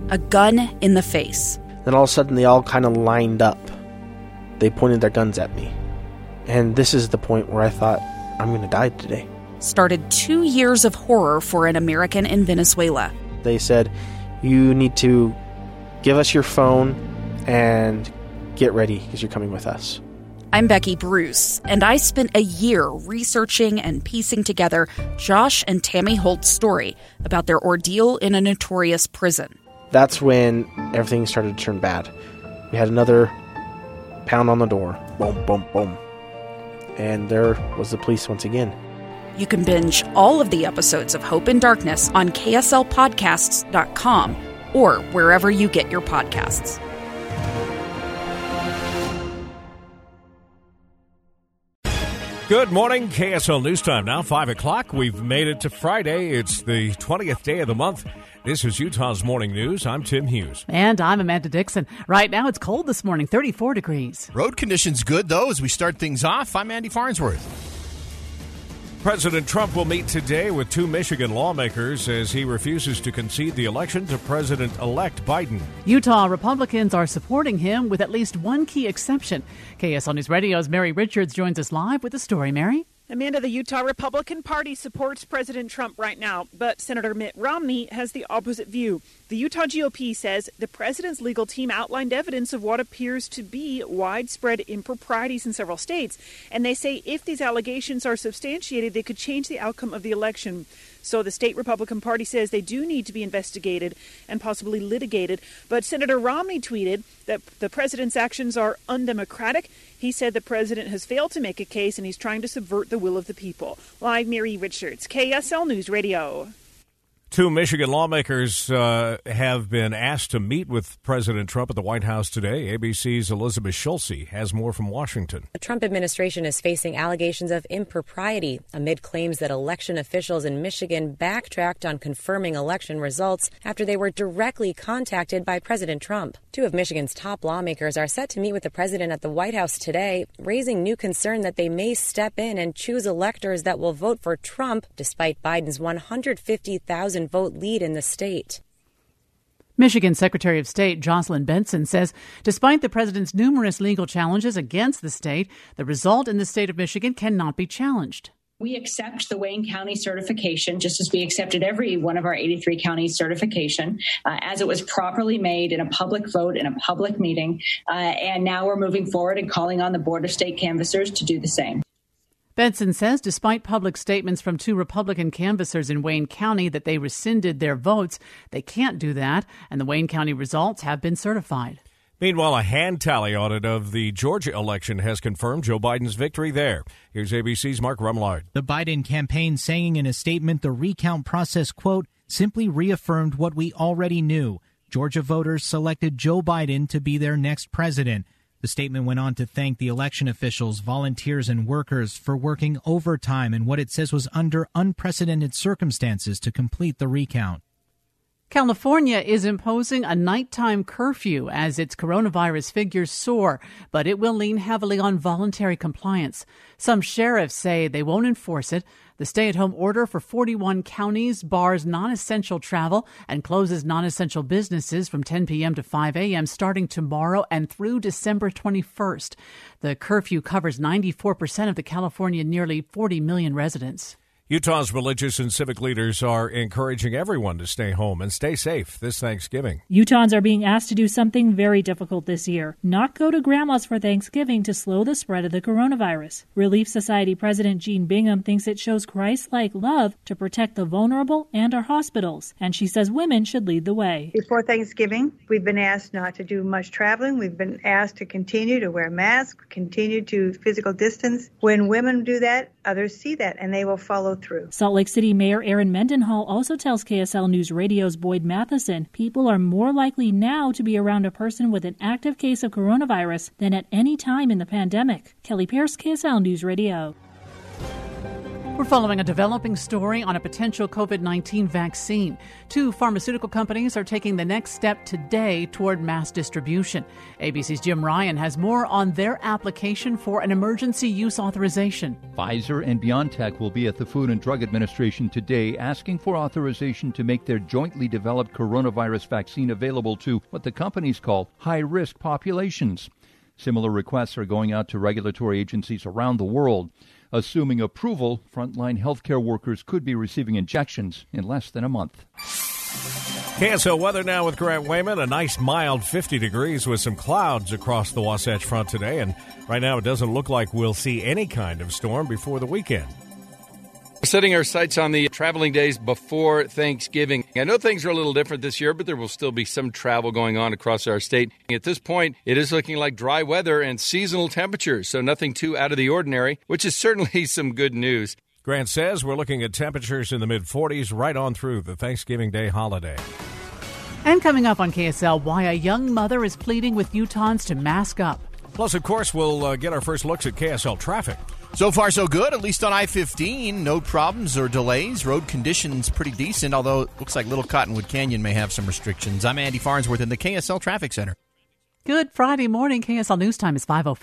a gun in the face. Then all of a sudden they all kind of lined up. They pointed their guns at me. And this is the point where I thought, I'm going to die today. Started 2 years of horror for an American in Venezuela. They said, you need to give us your phone and get ready because you're coming with us. I'm Becky Bruce, and I spent a year researching and piecing together Josh and Tammy Holt's story about their ordeal in a notorious prison. That's when everything started to turn bad. We had another pound on the door. Boom, boom, boom. And there was the police once again. You can binge all of the episodes of Hope in Darkness on KSLpodcasts.com or wherever you get your podcasts. Good morning, KSL News Time now, 5 o'clock. We've made it to Friday. It's the 20th day of the month. This is Utah's Morning News. I'm Tim Hughes. And I'm Amanda Dixon. Right now it's cold this morning, 34 degrees. Road conditions good, though, as we start things off. I'm Andy Farnsworth. President Trump will meet today with two Michigan lawmakers as he refuses to concede the election to President-elect Biden. Utah Republicans are supporting him with at least one key exception. KSL News Radio's Mary Richards joins us live with the story. Mary? Amanda, the Utah Republican Party supports President Trump right now, but Senator Mitt Romney has the opposite view. The Utah GOP says the president's legal team outlined evidence of what appears to be widespread improprieties in several states, and they say if these allegations are substantiated, they could change the outcome of the election. So the state Republican Party says they do need to be investigated and possibly litigated. But Senator Romney tweeted that the president's actions are undemocratic. He said the president has failed to make a case and he's trying to subvert the will of the people. Live, Mary Richards, KSL News Radio. Two Michigan lawmakers have been asked to meet with President Trump at the White House today. ABC's Elizabeth Schulze has more from Washington. The Trump administration is facing allegations of impropriety amid claims that election officials in Michigan backtracked on confirming election results after they were directly contacted by President Trump. Two of Michigan's top lawmakers are set to meet with the president at the White House today, raising new concern that they may step in and choose electors that will vote for Trump despite Biden's 150,000 vote lead in the state. Michigan Secretary of State Jocelyn Benson says despite the president's numerous legal challenges against the state, the result in the state of Michigan cannot be challenged. We accept the Wayne County certification just as we accepted every one of our 83 counties certification as it was properly made in a public vote in a public meeting. And now we're moving forward and calling on the Board of State Canvassers to do the same. Benson says despite public statements from two Republican canvassers in Wayne County that they rescinded their votes, they can't do that, and the Wayne County results have been certified. Meanwhile, a hand tally audit of the Georgia election has confirmed Joe Biden's victory there. Here's ABC's Mark Rumlard. The Biden campaign saying in a statement the recount process, quote, simply reaffirmed what we already knew. Georgia voters selected Joe Biden to be their next president. The statement went on to thank the election officials, volunteers, and workers for working overtime in what it says was under unprecedented circumstances to complete the recount. California is imposing a nighttime curfew as its coronavirus figures soar, but it will lean heavily on voluntary compliance. Some sheriffs say they won't enforce it. The stay-at-home order for 41 counties bars non-essential travel and closes non-essential businesses from 10 p.m. to 5 a.m. starting tomorrow and through December 21st. The curfew covers 94% of the California nearly 40 million residents. Utah's religious and civic leaders are encouraging everyone to stay home and stay safe this Thanksgiving. Utahns are being asked to do something very difficult this year, not go to grandma's for Thanksgiving to slow the spread of the coronavirus. Relief Society President Jean Bingham thinks it shows Christ-like love to protect the vulnerable and our hospitals, and she says women should lead the way. Before Thanksgiving, we've been asked not to do much traveling. We've been asked to continue to wear masks, continue to physical distance. When women do that, others see that, and they will follow through. Salt Lake City Mayor Aaron Mendenhall also tells KSL News Radio's Boyd Matheson people are more likely now to be around a person with an active case of coronavirus than at any time in the pandemic. Kelly Pierce, KSL News Radio. We're following a developing story on a potential COVID-19 vaccine. 2 pharmaceutical companies are taking the next step today toward mass distribution. ABC's Jim Ryan has more on their application for an emergency use authorization. Pfizer and BioNTech will be at the Food and Drug Administration today asking for authorization to make their jointly developed coronavirus vaccine available to what the companies call high-risk populations. Similar requests are going out to regulatory agencies around the world. Assuming approval, frontline healthcare workers could be receiving injections in less than a month. KSL weather now with Grant Wayman. A nice mild 50 degrees with some clouds across the Wasatch Front today. And right now it doesn't look like we'll see any kind of storm before the weekend. We're setting our sights on the traveling days before Thanksgiving. I know things are a little different this year, but there will still be some travel going on across our state. At this point, it is looking like dry weather and seasonal temperatures, so nothing too out of the ordinary, which is certainly some good news. Grant says we're looking at temperatures in the mid-40s right on through the Thanksgiving Day holiday. And coming up on KSL, why a young mother is pleading with Utahns to mask up. Plus, of course, we'll get our first looks at KSL traffic. So far, so good, at least on I-15. No problems or delays. Road conditions pretty decent, although it looks like Little Cottonwood Canyon may have some restrictions. I'm Andy Farnsworth in the KSL Traffic Center. Good Friday morning. KSL News Time is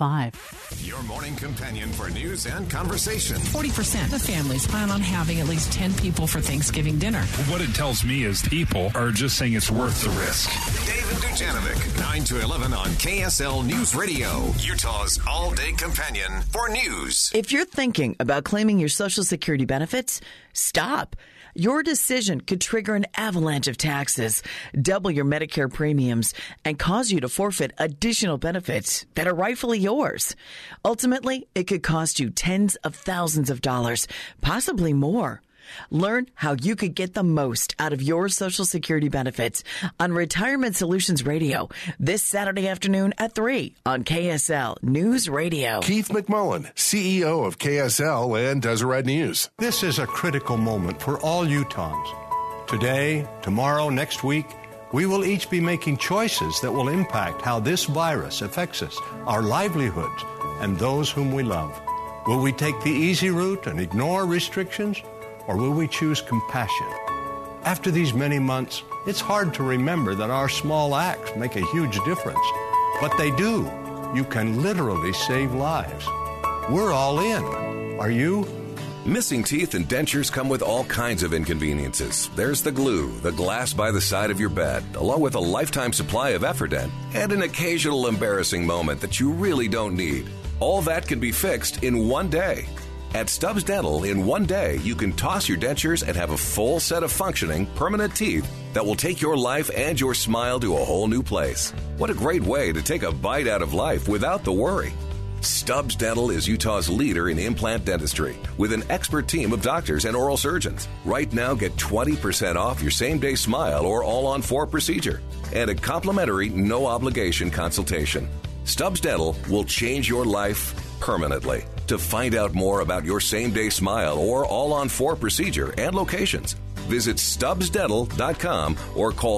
5:05. Your morning companion for news and conversation. 40% of families plan on having at least 10 people for Thanksgiving dinner. What it tells me is people are just saying it's worth the risk. David Dujanovic, 9 to 11 on KSL News Radio, Utah's all-day companion for news. If you're thinking about claiming your Social Security benefits, stop. Your decision could trigger an avalanche of taxes, double your Medicare premiums, and cause you to forfeit additional benefits that are rightfully yours. Ultimately, it could cost you tens of thousands of dollars, possibly more. Learn how you could get the most out of your Social Security benefits on Retirement Solutions Radio this Saturday afternoon at 3 on KSL News Radio. Keith McMullen, CEO of KSL and Deseret News. This is a critical moment for all Utahns. Today, tomorrow, next week, we will each be making choices that will impact how this virus affects us, our livelihoods, and those whom we love. Will we take the easy route and ignore restrictions? Or will we choose compassion? After these many months, it's hard to remember that our small acts make a huge difference. But they do. You can literally save lives. We're all in. Are you? Missing teeth and dentures come with all kinds of inconveniences. There's the glue, the glass by the side of your bed, along with a lifetime supply of Efferdent, and an occasional embarrassing moment that you really don't need. All that can be fixed in one day. At Stubbs Dental, in one day, you can toss your dentures and have a full set of functioning, permanent teeth that will take your life and your smile to a whole new place. What a great way to take a bite out of life without the worry. Stubbs Dental is Utah's leader in implant dentistry with an expert team of doctors and oral surgeons. Right now, get 20% off your same-day smile or all-on-4 procedure and a complimentary, no-obligation consultation. Stubbs Dental will change your life permanently. To find out more about your same-day smile or all-on-4 procedure and locations, visit StubbsDental.com or call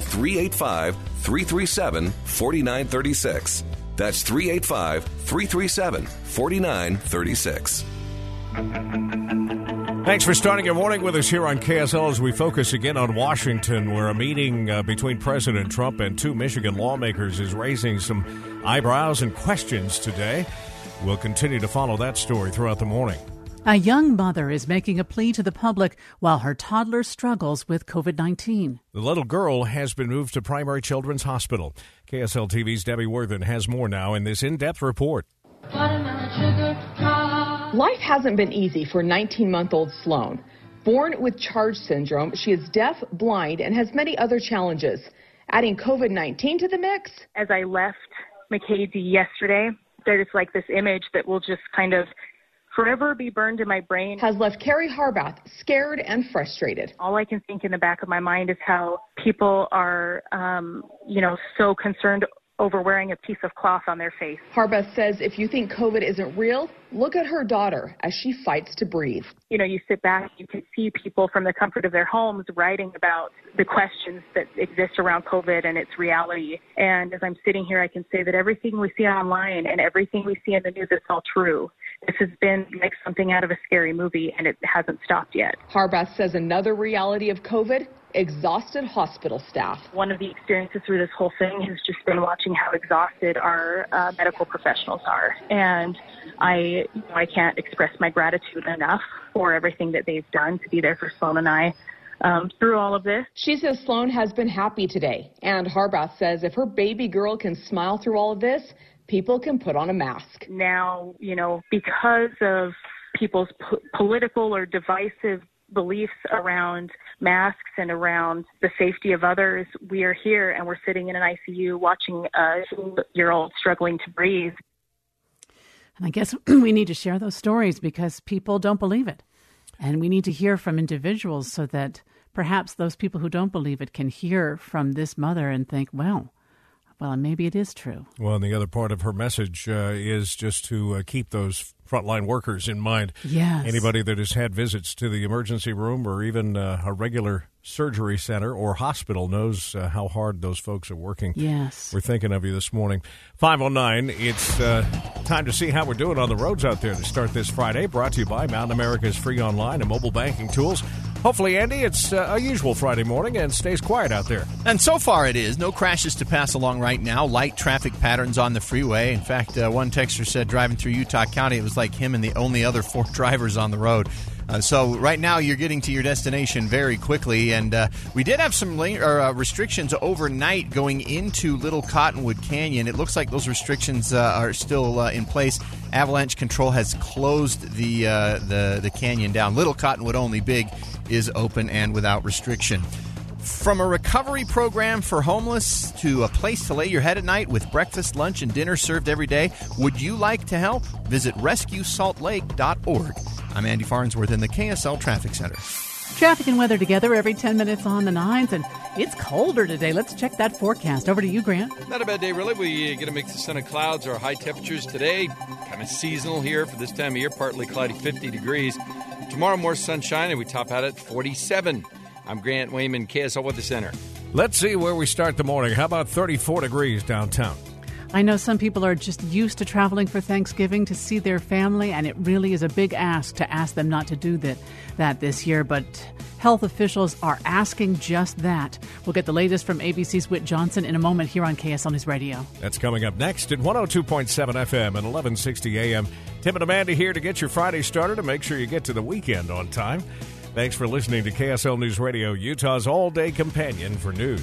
385-337-4936. That's 385-337-4936. Thanks for starting your morning with us here on KSL as we focus again on Washington, where a meeting between President Trump and 2 Michigan lawmakers is raising some eyebrows and questions today. We'll continue to follow that story throughout the morning. A young mother is making a plea to the public while her toddler struggles with COVID-19. The little girl has been moved to Primary Children's Hospital. KSL TV's Debbie Worthen has more now in this in-depth report. Life hasn't been easy for 19-month-old Sloan. Born with CHARGE syndrome, she is deaf, blind, and has many other challenges. Adding COVID-19 to the mix? As I left McCady yesterday, there's like this image that will just kind of forever be burned in my brain. Has left Carrie Harbath scared and frustrated. All I can think in the back of my mind is how people are, so concerned over wearing a piece of cloth on their face. Harbath says if you think COVID isn't real, look at her daughter as she fights to breathe. You sit back, you can see people from the comfort of their homes writing about the questions that exist around COVID and its reality. And as I'm sitting here, I can say that everything we see online and everything we see in the news is all true. This has been like something out of a scary movie, and it hasn't stopped yet. Harbath says another reality of COVID, exhausted hospital staff. One of the experiences through this whole thing has just been watching how exhausted our medical professionals are. And I can't express my gratitude enough for everything that they've done to be there for Sloan and I through all of this. She says Sloan has been happy today. And Harbath says if her baby girl can smile through all of this, people can put on a mask. Now, because of people's political or divisive beliefs around masks and around the safety of others, we are here and we're sitting in an ICU watching a 2-year-old struggling to breathe. And I guess we need to share those stories because people don't believe it. And we need to hear from individuals so that perhaps those people who don't believe it can hear from this mother and think, well, maybe it is true. Well, and the other part of her message is just to keep those frontline workers in mind. Yes. Anybody that has had visits to the emergency room or even a regular surgery center or hospital knows how hard those folks are working. Yes. We're thinking of you this morning. 5:09, it's time to see how we're doing on the roads out there to start this Friday. Brought to you by Mountain America's free online and mobile banking tools. Hopefully, Andy, it's a usual Friday morning and stays quiet out there. And so far it is. No crashes to pass along right now. Light traffic patterns on the freeway. In fact, one texter said driving through Utah County, it was like him and the only other 4 drivers on the road. So right now you're getting to your destination very quickly, and we did have some restrictions overnight going into Little Cottonwood Canyon. It looks like those restrictions are still in place. Avalanche Control has closed the canyon down. Little Cottonwood only, Big is open and without restriction. From a recovery program for homeless to a place to lay your head at night with breakfast, lunch, and dinner served every day, would you like to help? Visit RescueSaltLake.org. I'm Andy Farnsworth in the KSL Traffic Center. Traffic and weather together every 10 minutes on the 9s, and it's colder today. Let's check that forecast. Over to you, Grant. Not a bad day, really. We get a mix of sun and clouds. Our high temperatures today, kind of seasonal here for this time of year, partly cloudy, 50 degrees. Tomorrow, more sunshine, and we top out at 47. I'm Grant Wayman, KSL Weather Center. Let's see where we start the morning. How about 34 degrees downtown? I know some people are just used to traveling for Thanksgiving to see their family, and it really is a big ask to ask them not to do that this year. But health officials are asking just that. We'll get the latest from ABC's Whit Johnson in a moment here on KSL News Radio. That's coming up next at 102.7 FM and 1160 AM. Tim and Amanda here to get your Friday started and make sure you get to the weekend on time. Thanks for listening to KSL News Radio, Utah's all-day companion for news.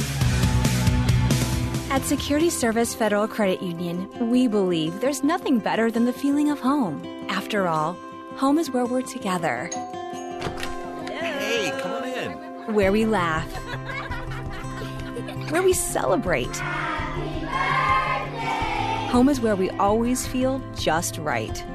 At Security Service Federal Credit Union, we believe there's nothing better than the feeling of home. After all, home is where we're together. Hey, come on in. Where we laugh. Where we celebrate. Home is where we always feel just right.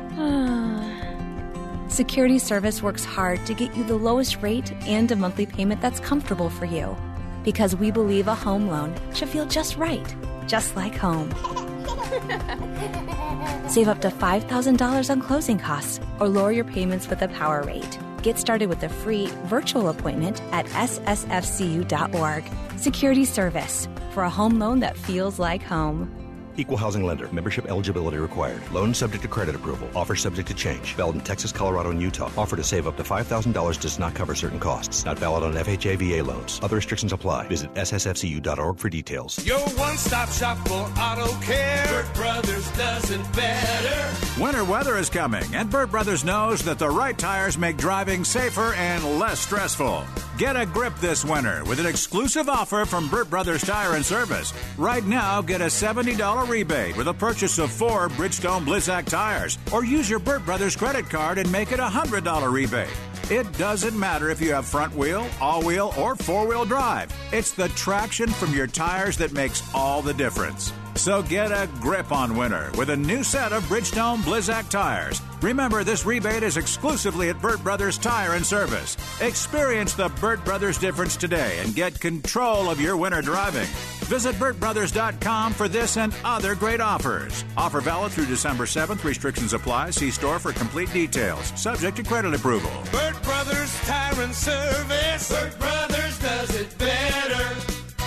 Security Service works hard to get you the lowest rate and a monthly payment that's comfortable for you. Because we believe a home loan should feel just right, just like home. Save up to $5,000 on closing costs or lower your payments with a power rate. Get started with a free virtual appointment at ssfcu.org. Security Service, for a home loan that feels like home. Equal housing lender. Membership eligibility required. Loan subject to credit approval. Offer subject to change. Valid in Texas, Colorado, and Utah. Offer to save up to $5,000 does not cover certain costs. Not valid on FHA VA loans. Other restrictions apply. Visit ssfcu.org for details. Your one-stop shop for auto care. Burt Brothers does it better. Winter weather is coming, and Burt Brothers knows that the right tires make driving safer and less stressful. Get a grip this winter with an exclusive offer from Burt Brothers Tire and Service. Right now, get a $70 rebate with a purchase of 4 Bridgestone Blizzak tires, or use your Burt Brothers credit card and make it a $100 rebate. It doesn't matter if you have front wheel, all-wheel, or four-wheel drive. It's the traction from your tires that makes all the difference. So get a grip on winter with a new set of Bridgestone Blizzak tires. Remember, this rebate is exclusively at Burt Brothers Tire and Service. Experience the Burt Brothers difference today and get control of your winter driving. Visit BurtBrothers.com for this and other great offers. Offer valid through December 7th. Restrictions apply. See store for complete details. Subject to credit approval. Burt Brothers Tire and Service. Burt Brothers does it better.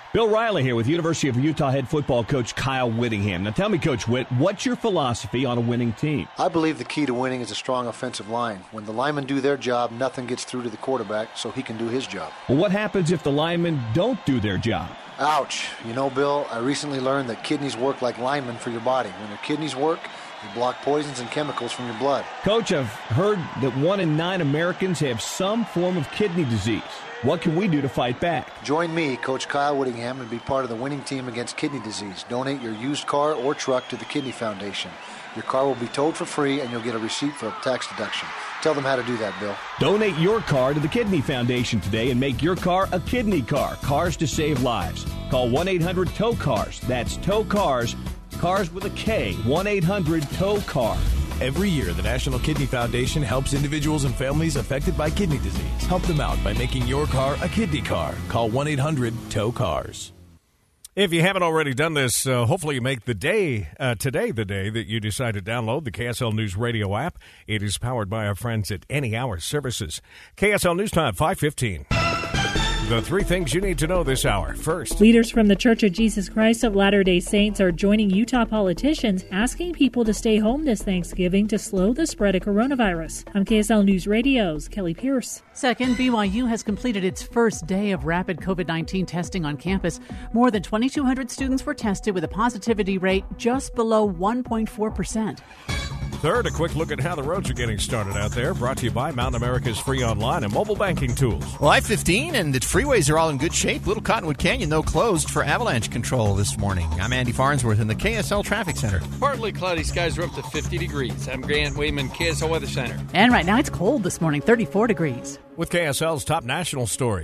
Bill Riley here with University of Utah head football coach Kyle Whittingham. Now tell me, Coach Whitt, what's your philosophy on a winning team? I believe the key to winning is a strong offensive line. When the linemen do their job, nothing gets through to the quarterback, so he can do his job. Well, what happens if the linemen don't do their job? Ouch. You know, Bill, I recently learned that kidneys work like linemen for your body. When your kidneys work, they block poisons and chemicals from your blood. Coach, I've heard that 1 in 9 Americans have some form of kidney disease. What can we do to fight back? Join me, Coach Kyle Whittingham, and be part of the winning team against kidney disease. Donate your used car or truck to the Kidney Foundation. Your car will be towed for free, and you'll get a receipt for a tax deduction. Tell them how to do that, Bill. Donate your car to the Kidney Foundation today and make your car a kidney car. Cars to save lives. Call 1-800-TOW-CARS. That's TOW CARS. Cars with a K. 1-800-TOW-CAR. Every year, the National Kidney Foundation helps individuals and families affected by kidney disease. Help them out by making your car a kidney car. Call 1-800-TOW-CARS. If you haven't already done this, hopefully you make today the day that you decide to download the KSL News Radio app. It is powered by our friends at Any Hour Services. KSL News Time, 5:15. The 3 things you need to know this hour. First, leaders from the Church of Jesus Christ of Latter-day Saints are joining Utah politicians asking people to stay home this Thanksgiving to slow the spread of coronavirus. I'm KSL News Radio's Kelly Pierce. Second, BYU has completed its first day of rapid COVID-19 testing on campus. More than 2,200 students were tested with a positivity rate just below 1.4%. Third, a quick look at how the roads are getting started out there. Brought to you by Mountain America's free online and mobile banking tools. Well, I-15 and the freeways are all in good shape. Little Cottonwood Canyon, though, closed for avalanche control this morning. I'm Andy Farnsworth in the KSL Traffic Center. Partly cloudy skies are up to 50 degrees. I'm Grant Wayman, KSL Weather Center. And right now it's cold this morning, 34 degrees. With KSL's top national stories.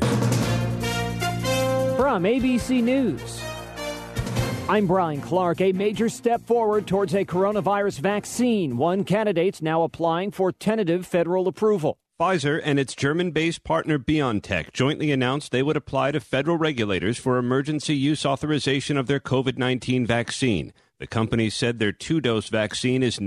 From ABC News, I'm Brian Clark. A major step forward towards a coronavirus vaccine. One candidate's now applying for tentative federal approval. Pfizer and its German-based partner BioNTech jointly announced they would apply to federal regulators for emergency use authorization of their COVID-19 vaccine. The company said their 2-dose vaccine is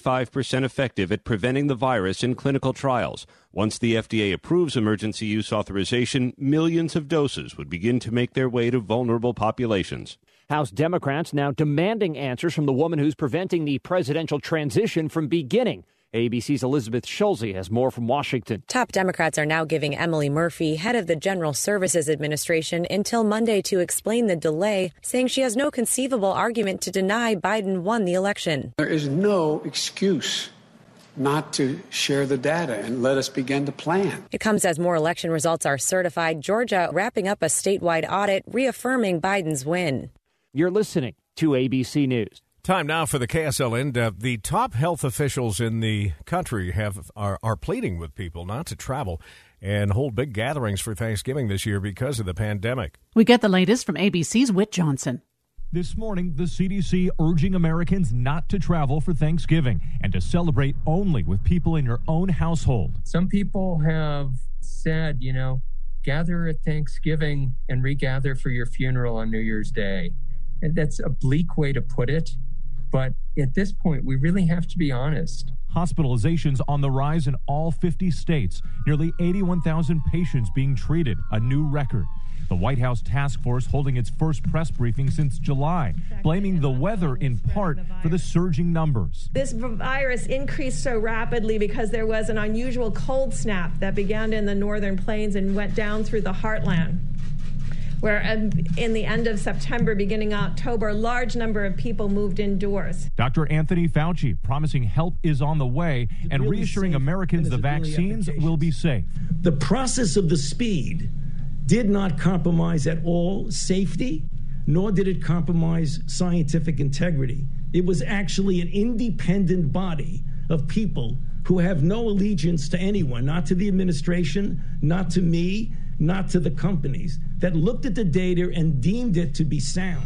95% effective at preventing the virus in clinical trials. Once the FDA approves emergency use authorization, millions of doses would begin to make their way to vulnerable populations. House Democrats now demanding answers from the woman who's preventing the presidential transition from beginning. ABC's Elizabeth Schulze has more from Washington. Top Democrats are now giving Emily Murphy, head of the General Services Administration, until Monday to explain the delay, saying she has no conceivable argument to deny Biden won the election. There is no excuse not to share the data and let us begin to plan. It comes as more election results are certified. Georgia wrapping up a statewide audit, reaffirming Biden's win. You're listening to ABC News. Time now for the KSL In-Depth. The top health officials in the country are pleading with people not to travel and hold big gatherings for Thanksgiving this year because of the pandemic. We get the latest from ABC's Whit Johnson. This morning, the CDC urging Americans not to travel for Thanksgiving and to celebrate only with people in your own household. Some people have said, gather at Thanksgiving and regather for your funeral on New Year's Day. And that's a bleak way to put it. But at this point, we really have to be honest. Hospitalizations on the rise in all 50 states. Nearly 81,000 patients being treated, a new record. The White House task force holding its first press briefing since July, blaming the weather in part for the surging numbers. This virus increased so rapidly because there was an unusual cold snap that began in the northern plains and went down through the heartland, where in the end of September, beginning October, a large number of people moved indoors. Dr. Anthony Fauci promising help is on the way and really reassuring Americans the vaccines will be safe. The process of the speed did not compromise at all safety, nor did it compromise scientific integrity. It was actually an independent body of people who have no allegiance to anyone, not to the administration, not to me, not to the companies, that looked at the data and deemed it to be sound.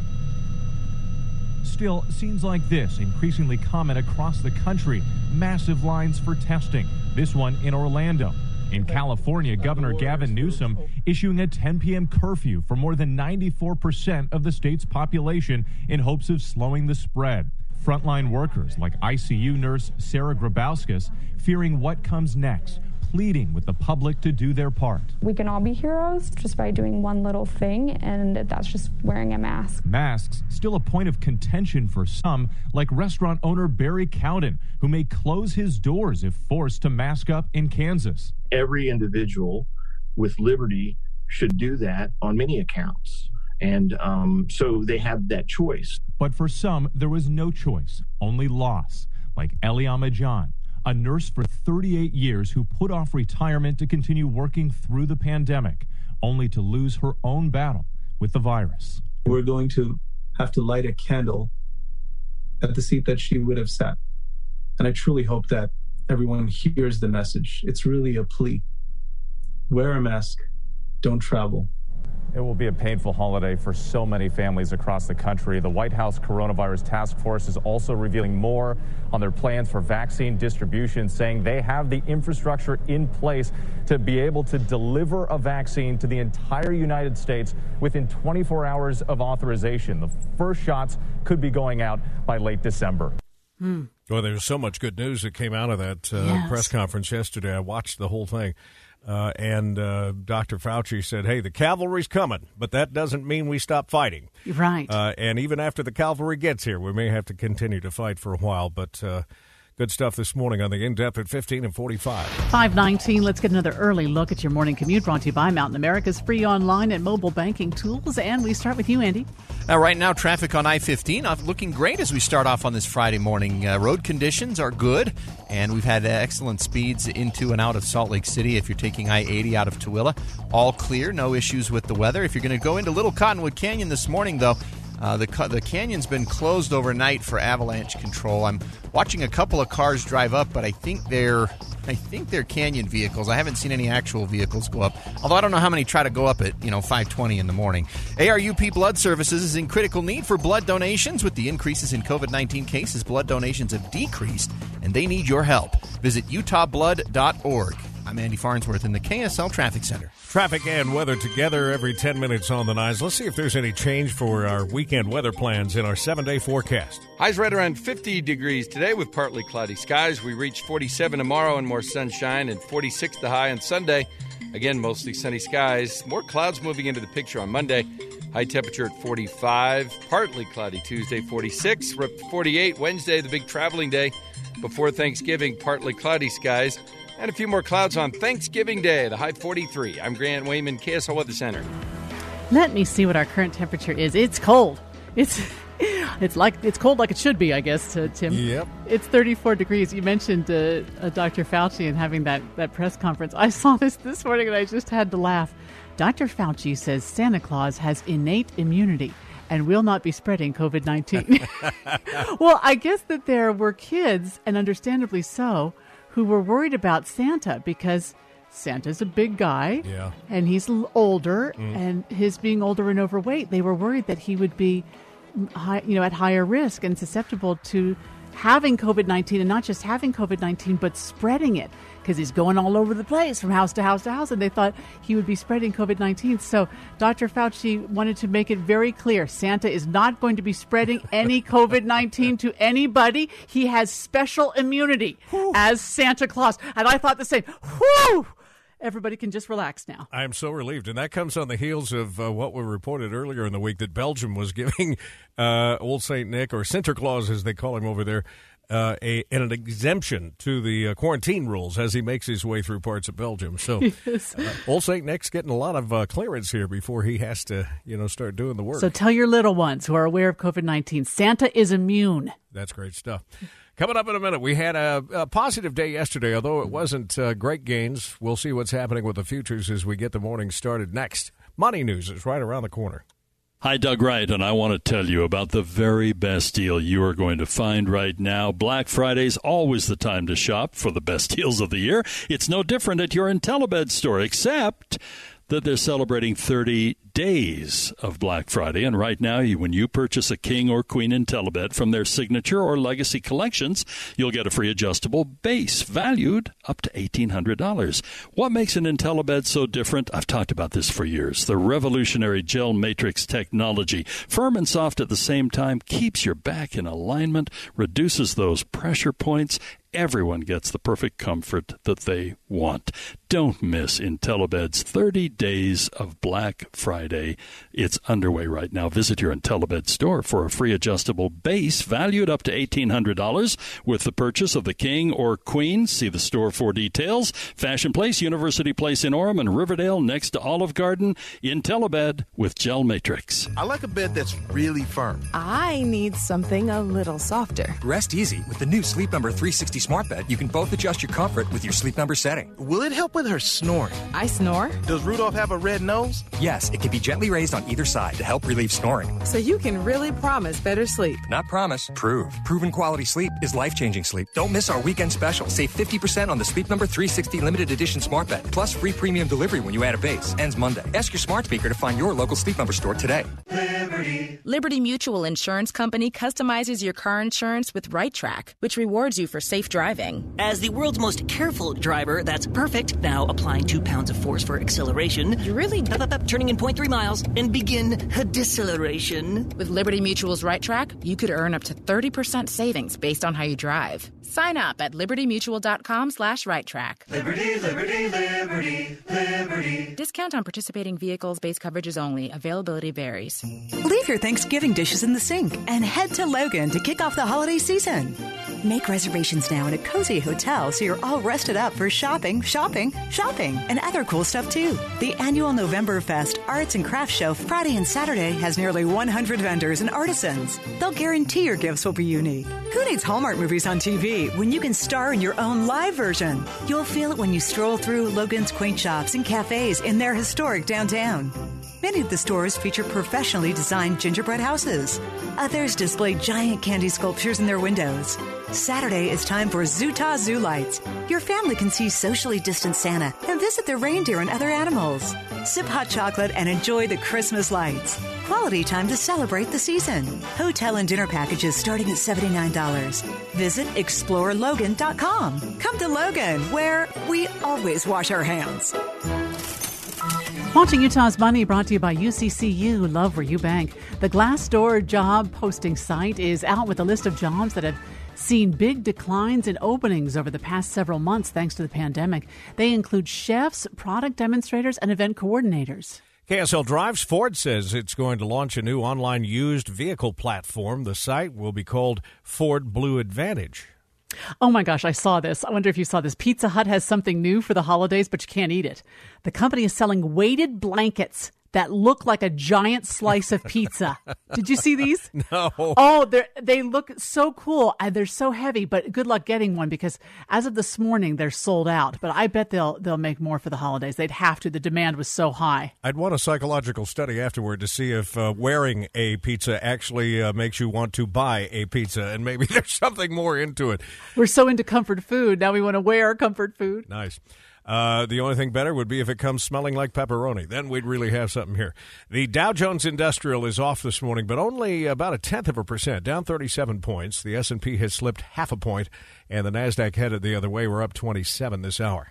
Still, scenes like this increasingly common across the country. Massive lines for testing. This one in Orlando. In California, Governor Gavin Newsom issuing a 10 p.m. curfew for more than 94% of the state's population in hopes of slowing the spread. Frontline workers like ICU nurse Sarah Grabowskis fearing what comes next. pleading with the public to do their part. We can all be heroes just by doing one little thing, and that's just wearing a mask. Masks still a point of contention for some, like restaurant owner Barry Cowden, who may close his doors if forced to mask up in Kansas. Every individual with liberty should do that on many accounts. And so they have that choice. But for some, there was no choice, only loss, like Eliama John, a nurse for 38 years who put off retirement to continue working through the pandemic, only to lose her own battle with the virus. We're going to have to light a candle at the seat that she would have sat. And I truly hope that everyone hears the message. It's really a plea. Wear a mask. Don't travel. It will be a painful holiday for so many families across the country. The White House Coronavirus Task Force is also revealing more on their plans for vaccine distribution, saying they have the infrastructure in place to be able to deliver a vaccine to the entire United States within 24 hours of authorization. The first shots could be going out by late December. Well, there's so much good news that came out of that press conference yesterday. I watched the whole thing. And Dr. Fauci said, hey, the cavalry's coming, but that doesn't mean we stop fighting. Right. And even after the cavalry gets here, we may have to continue to fight for a while. But good stuff this morning on the In-Depth at 15 and 45. 5:19. Let's get another early look at your morning commute, brought to you by Mountain America's free online and mobile banking tools. And we start with you, Andy. Right now, traffic on I-15 looking great as we start off on this Friday morning. Road conditions are good, and we've had excellent speeds into and out of Salt Lake City. If you're taking I-80 out of Tooele, all clear, no issues with the weather. If you're going to go into Little Cottonwood Canyon this morning, though, the canyon's been closed overnight for avalanche control. I'm watching a couple of cars drive up, but I think they're canyon vehicles. I haven't seen any actual vehicles go up, although I don't know how many try to go up at 5:20 in the morning. ARUP Blood Services is in critical need for blood donations. With the increases in COVID-19 cases, blood donations have decreased, and they need your help. Visit utahblood.org. I'm Andy Farnsworth in the KSL Traffic Center. Traffic and weather together every 10 minutes on the nines. Let's see if there's any change for our weekend weather plans in our 7-day forecast. Highs right around 50 degrees today with partly cloudy skies. We reach 47 tomorrow and more sunshine, and 46 the high on Sunday. Again, mostly sunny skies. More clouds moving into the picture on Monday. High temperature at 45. Partly cloudy Tuesday, 46. 48 Wednesday, the big traveling day. Before Thanksgiving, partly cloudy skies. And a few more clouds on Thanksgiving Day, the high 43. I'm Grant Wayman, KSL Weather Center. Let me see what our current temperature is. It's cold. It's cold like it should be, I guess, Tim. Yep. It's 34 degrees. You mentioned Dr. Fauci and having that press conference. I saw this morning and I just had to laugh. Dr. Fauci says Santa Claus has innate immunity and will not be spreading COVID-19. Well, I guess that there were kids, and understandably so, who were worried about Santa because Santa's a big guy, and he's older, and his being older and overweight, they were worried that he would be at higher risk and susceptible to having COVID-19, and not just having COVID-19, but spreading it, because he's going all over the place from house to house to house, and they thought he would be spreading COVID-19. So Dr. Fauci wanted to make it very clear, Santa is not going to be spreading any COVID-19 to anybody. He has special immunity as Santa Claus. And I thought the same. Whew! Everybody can just relax now. I'm so relieved. And that comes on the heels of what we reported earlier in the week, that Belgium was giving Old St. Nick, or Sinterklaas as they call him over there, an exemption to the quarantine rules as he makes his way through parts of Belgium. So Old St. Nick's getting a lot of clearance here before he has to, start doing the work. So tell your little ones who are aware of COVID-19, Santa is immune. That's great stuff. Coming up in a minute, we had a positive day yesterday, although it wasn't great gains. We'll see what's happening with the futures as we get the morning started next. Money news is right around the corner. Hi, Doug Wright, and I want to tell you about the very best deal you are going to find right now. Black Friday's always the time to shop for the best deals of the year. It's no different at your IntelliBed store, except that they're celebrating 30 days of Black Friday. And right now, when you purchase a King or Queen IntelliBed from their Signature or Legacy collections, you'll get a free adjustable base valued up to $1,800. What makes an IntelliBed so different? I've talked about this for years. The revolutionary gel matrix technology, firm and soft at the same time, keeps your back in alignment, reduces those pressure points. Everyone gets the perfect comfort that they want. Don't miss IntelliBed's 30 days of Black Friday. It's underway right now. Visit your IntelliBed store for a free adjustable base valued up to $1,800 with the purchase of the King or Queen. See the store for details. Fashion Place, University Place in Orem, and Riverdale next to Olive Garden. IntelliBed with Gel Matrix. I like a bed that's really firm. I need something a little softer. Rest easy with the new Sleep Number 360 Smart Bed. You can both adjust your comfort with your Sleep Number setting. Will it help with her snoring? I snore? Does Rudolph have a red nose? Yes, it can be gently raised on either side to help relieve snoring. So you can really promise better sleep. Not promise, prove. Proven quality sleep is life-changing sleep. Don't miss our weekend special. Save 50% on the Sleep Number 360 Limited Edition Smart Bed, plus free premium delivery when you add a base. Ends Monday. Ask your smart speaker to find your local Sleep Number store today. Liberty Mutual Insurance Company customizes your car insurance with Right Track, which rewards you for safe driving. As the world's most careful driver, that's perfect. Now applying 2 pounds of force for acceleration. You really up, turning in 0.3 miles and begin a deceleration. With Liberty Mutual's Right Track, you could earn up to 30% savings based on how you drive. Sign up at libertymutual.com/righttrack. Liberty, liberty, liberty, liberty. Discount on participating vehicles. Base coverages only. Availability varies. Leave your Thanksgiving dishes in the sink and head to Logan to kick off the holiday season. Make reservations now in a cozy hotel so you're all rested up for shopping, and other cool stuff too. The annual November Fest Arts and Crafts Show Friday and Saturday has nearly 100 vendors and artisans. They'll guarantee your gifts will be unique. Who needs Hallmark movies on TV when you can star in your own live version? You'll feel it when you stroll through Logan's quaint shops and cafes in their historic downtown. Many of the stores feature professionally designed gingerbread houses. Others display giant candy sculptures in their windows. Saturday is time for Zootah Zoo Lights. Your family can see socially distant Santa and visit the reindeer and other animals. Sip hot chocolate and enjoy the Christmas lights. Quality time to celebrate the season. Hotel and dinner packages starting at $79. Visit ExploreLogan.com. Come to Logan, where we always wash our hands. Launching Utah's Money, brought to you by UCCU. Love where you bank. The Glassdoor job posting site is out with a list of jobs that have seen big declines in openings over the past several months thanks to the pandemic. They include chefs, product demonstrators, and event coordinators. KSL Drives, Ford says it's going to launch a new online used vehicle platform. The site will be called Ford Blue Advantage. Oh my gosh, I saw this. I wonder if you saw this. Pizza Hut has something new for the holidays, but you can't eat it. The company is selling weighted blankets that look like a giant slice of pizza. Did you see these? No. Oh, they look so cool. They're so heavy, but good luck getting one because as of this morning, they're sold out. But I bet they'll make more for the holidays. They'd have to. The demand was so high. I'd want a psychological study afterward to see if wearing a pizza actually makes you want to buy a pizza, and maybe there's something more into it. We're so into comfort food. Now we want to wear comfort food. Nice. The only thing better would be if it comes smelling like pepperoni. Then we'd really have something here. The Dow Jones Industrial is off this morning, but only about 0.1%, down 37 points. The S&P has slipped 0.5 point, and the NASDAQ headed the other way. We're up 27 this hour.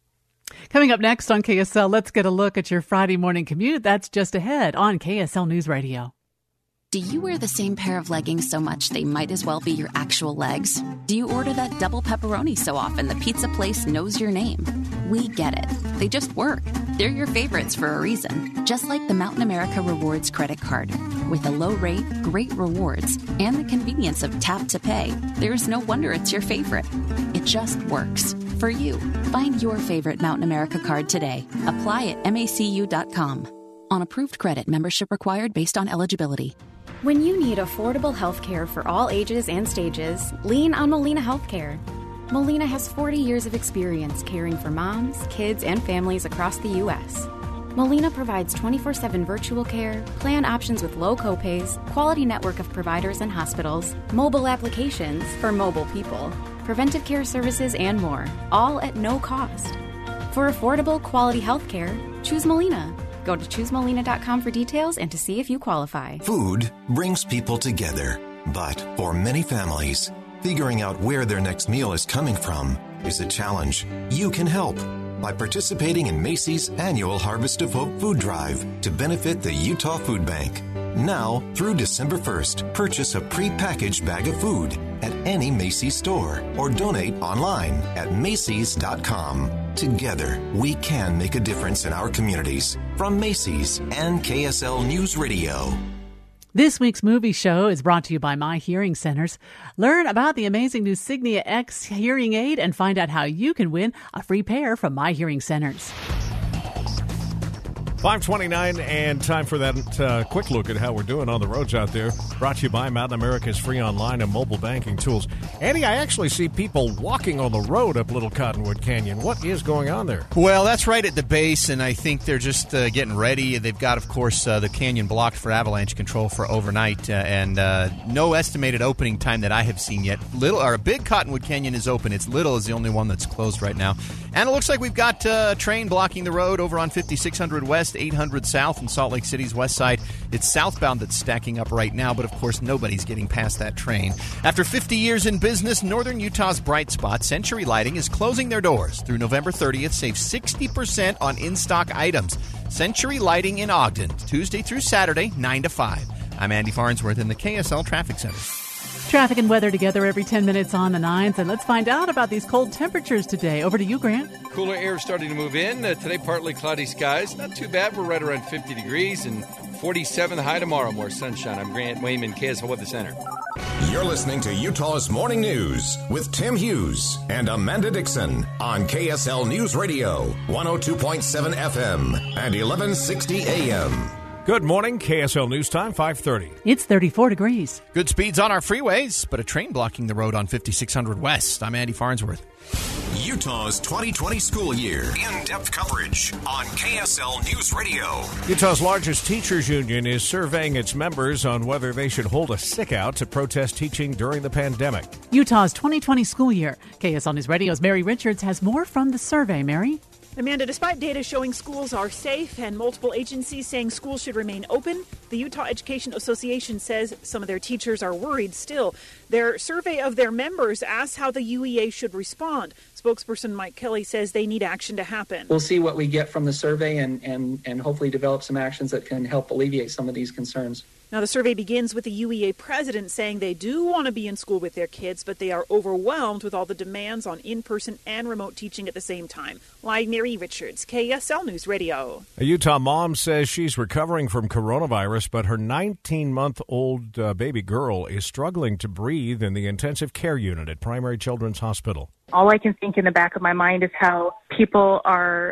Coming up next on KSL, let's get a look at your Friday morning commute. That's just ahead on KSL News Radio. Do you wear the same pair of leggings so much they might as well be your actual legs? Do you order that double pepperoni so often the pizza place knows your name? We get it. They just work. They're your favorites for a reason. Just like the Mountain America Rewards credit card. With a low rate, great rewards, and the convenience of tap to pay, there's no wonder it's your favorite. It just works. For you. Find your favorite Mountain America card today. Apply at macu.com. On approved credit, membership required based on eligibility. When you need affordable health care for all ages and stages, lean on Molina Healthcare. Molina has 40 years of experience caring for moms, kids, and families across the U.S. Molina provides 24/7 virtual care, plan options with low copays, quality network of providers and hospitals, mobile applications for mobile people, preventive care services, and more, all at no cost. For affordable, quality health care, choose Molina. Go to choosemolina.com for details and to see if you qualify. Food brings people together, but for many families, figuring out where their next meal is coming from is a challenge. You can help by participating in Macy's annual Harvest of Hope food drive to benefit the Utah Food Bank. Now, through December 1st, purchase a pre-packaged bag of food at any Macy's store or donate online at Macy's.com. Together, we can make a difference in our communities. From Macy's and KSL News Radio. This week's movie show is brought to you by My Hearing Centers. Learn about the amazing new Signia X hearing aid and find out how you can win a free pair from My Hearing Centers. 5:29, and time for that quick look at how we're doing on the roads out there. Brought to you by Mountain America's free online and mobile banking tools. Andy, I actually see people walking on the road up Little Cottonwood Canyon. What is going on there? Well, that's right at the base, and I think they're just getting ready. They've got, of course, the canyon blocked for avalanche control for overnight, and no estimated opening time that I have seen yet. Big Cottonwood Canyon is open. It's Little is the only one that's closed right now. And it looks like we've got a train blocking the road over on 5600 West, 800 South in Salt Lake City's west side. It's southbound that's stacking up right now, but of course nobody's getting past that train. After 50 years in business, Northern Utah's bright spot, Century Lighting, is closing their doors. Through November 30th, save 60% on in-stock items. Century Lighting in Ogden, Tuesday through Saturday, 9 to 5. I'm Andy Farnsworth in the KSL Traffic Center. Traffic and weather together every 10 minutes on the 9s, and let's find out about these cold temperatures today. Over to you, Grant. Cooler air starting to move in. Today, partly cloudy skies. Not too bad. We're right around 50 degrees and 47 the high tomorrow. More sunshine. I'm Grant Wayman, KSL Weather Center. You're listening to Utah's Morning News with Tim Hughes and Amanda Dixon on KSL News Radio, 102.7 FM and 1160 AM. Good morning, KSL News Time, 5:30. It's 34 degrees. Good speeds on our freeways, but a train blocking the road on 5600 West. I'm Andy Farnsworth. Utah's 2020 school year. In-depth coverage on KSL News Radio. Utah's largest teachers union is surveying its members on whether they should hold a sick-out to protest teaching during the pandemic. Utah's 2020 school year. KSL News Radio's Mary Richards has more from the survey. Mary? Amanda, despite data showing schools are safe and multiple agencies saying schools should remain open, the Utah Education Association says some of their teachers are worried still. Their survey of their members asks how the UEA should respond. Spokesperson Mike Kelly says they need action to happen. We'll see what we get from the survey and hopefully develop some actions that can help alleviate some of these concerns. Now, the survey begins with the UEA president saying they do want to be in school with their kids, but they are overwhelmed with all the demands on in-person and remote teaching at the same time. Live, Mary Richards, KSL News Radio. A Utah mom says she's recovering from coronavirus, but her 19-month-old baby girl is struggling to breathe in the intensive care unit at Primary Children's Hospital. All I can think in the back of my mind is how people are,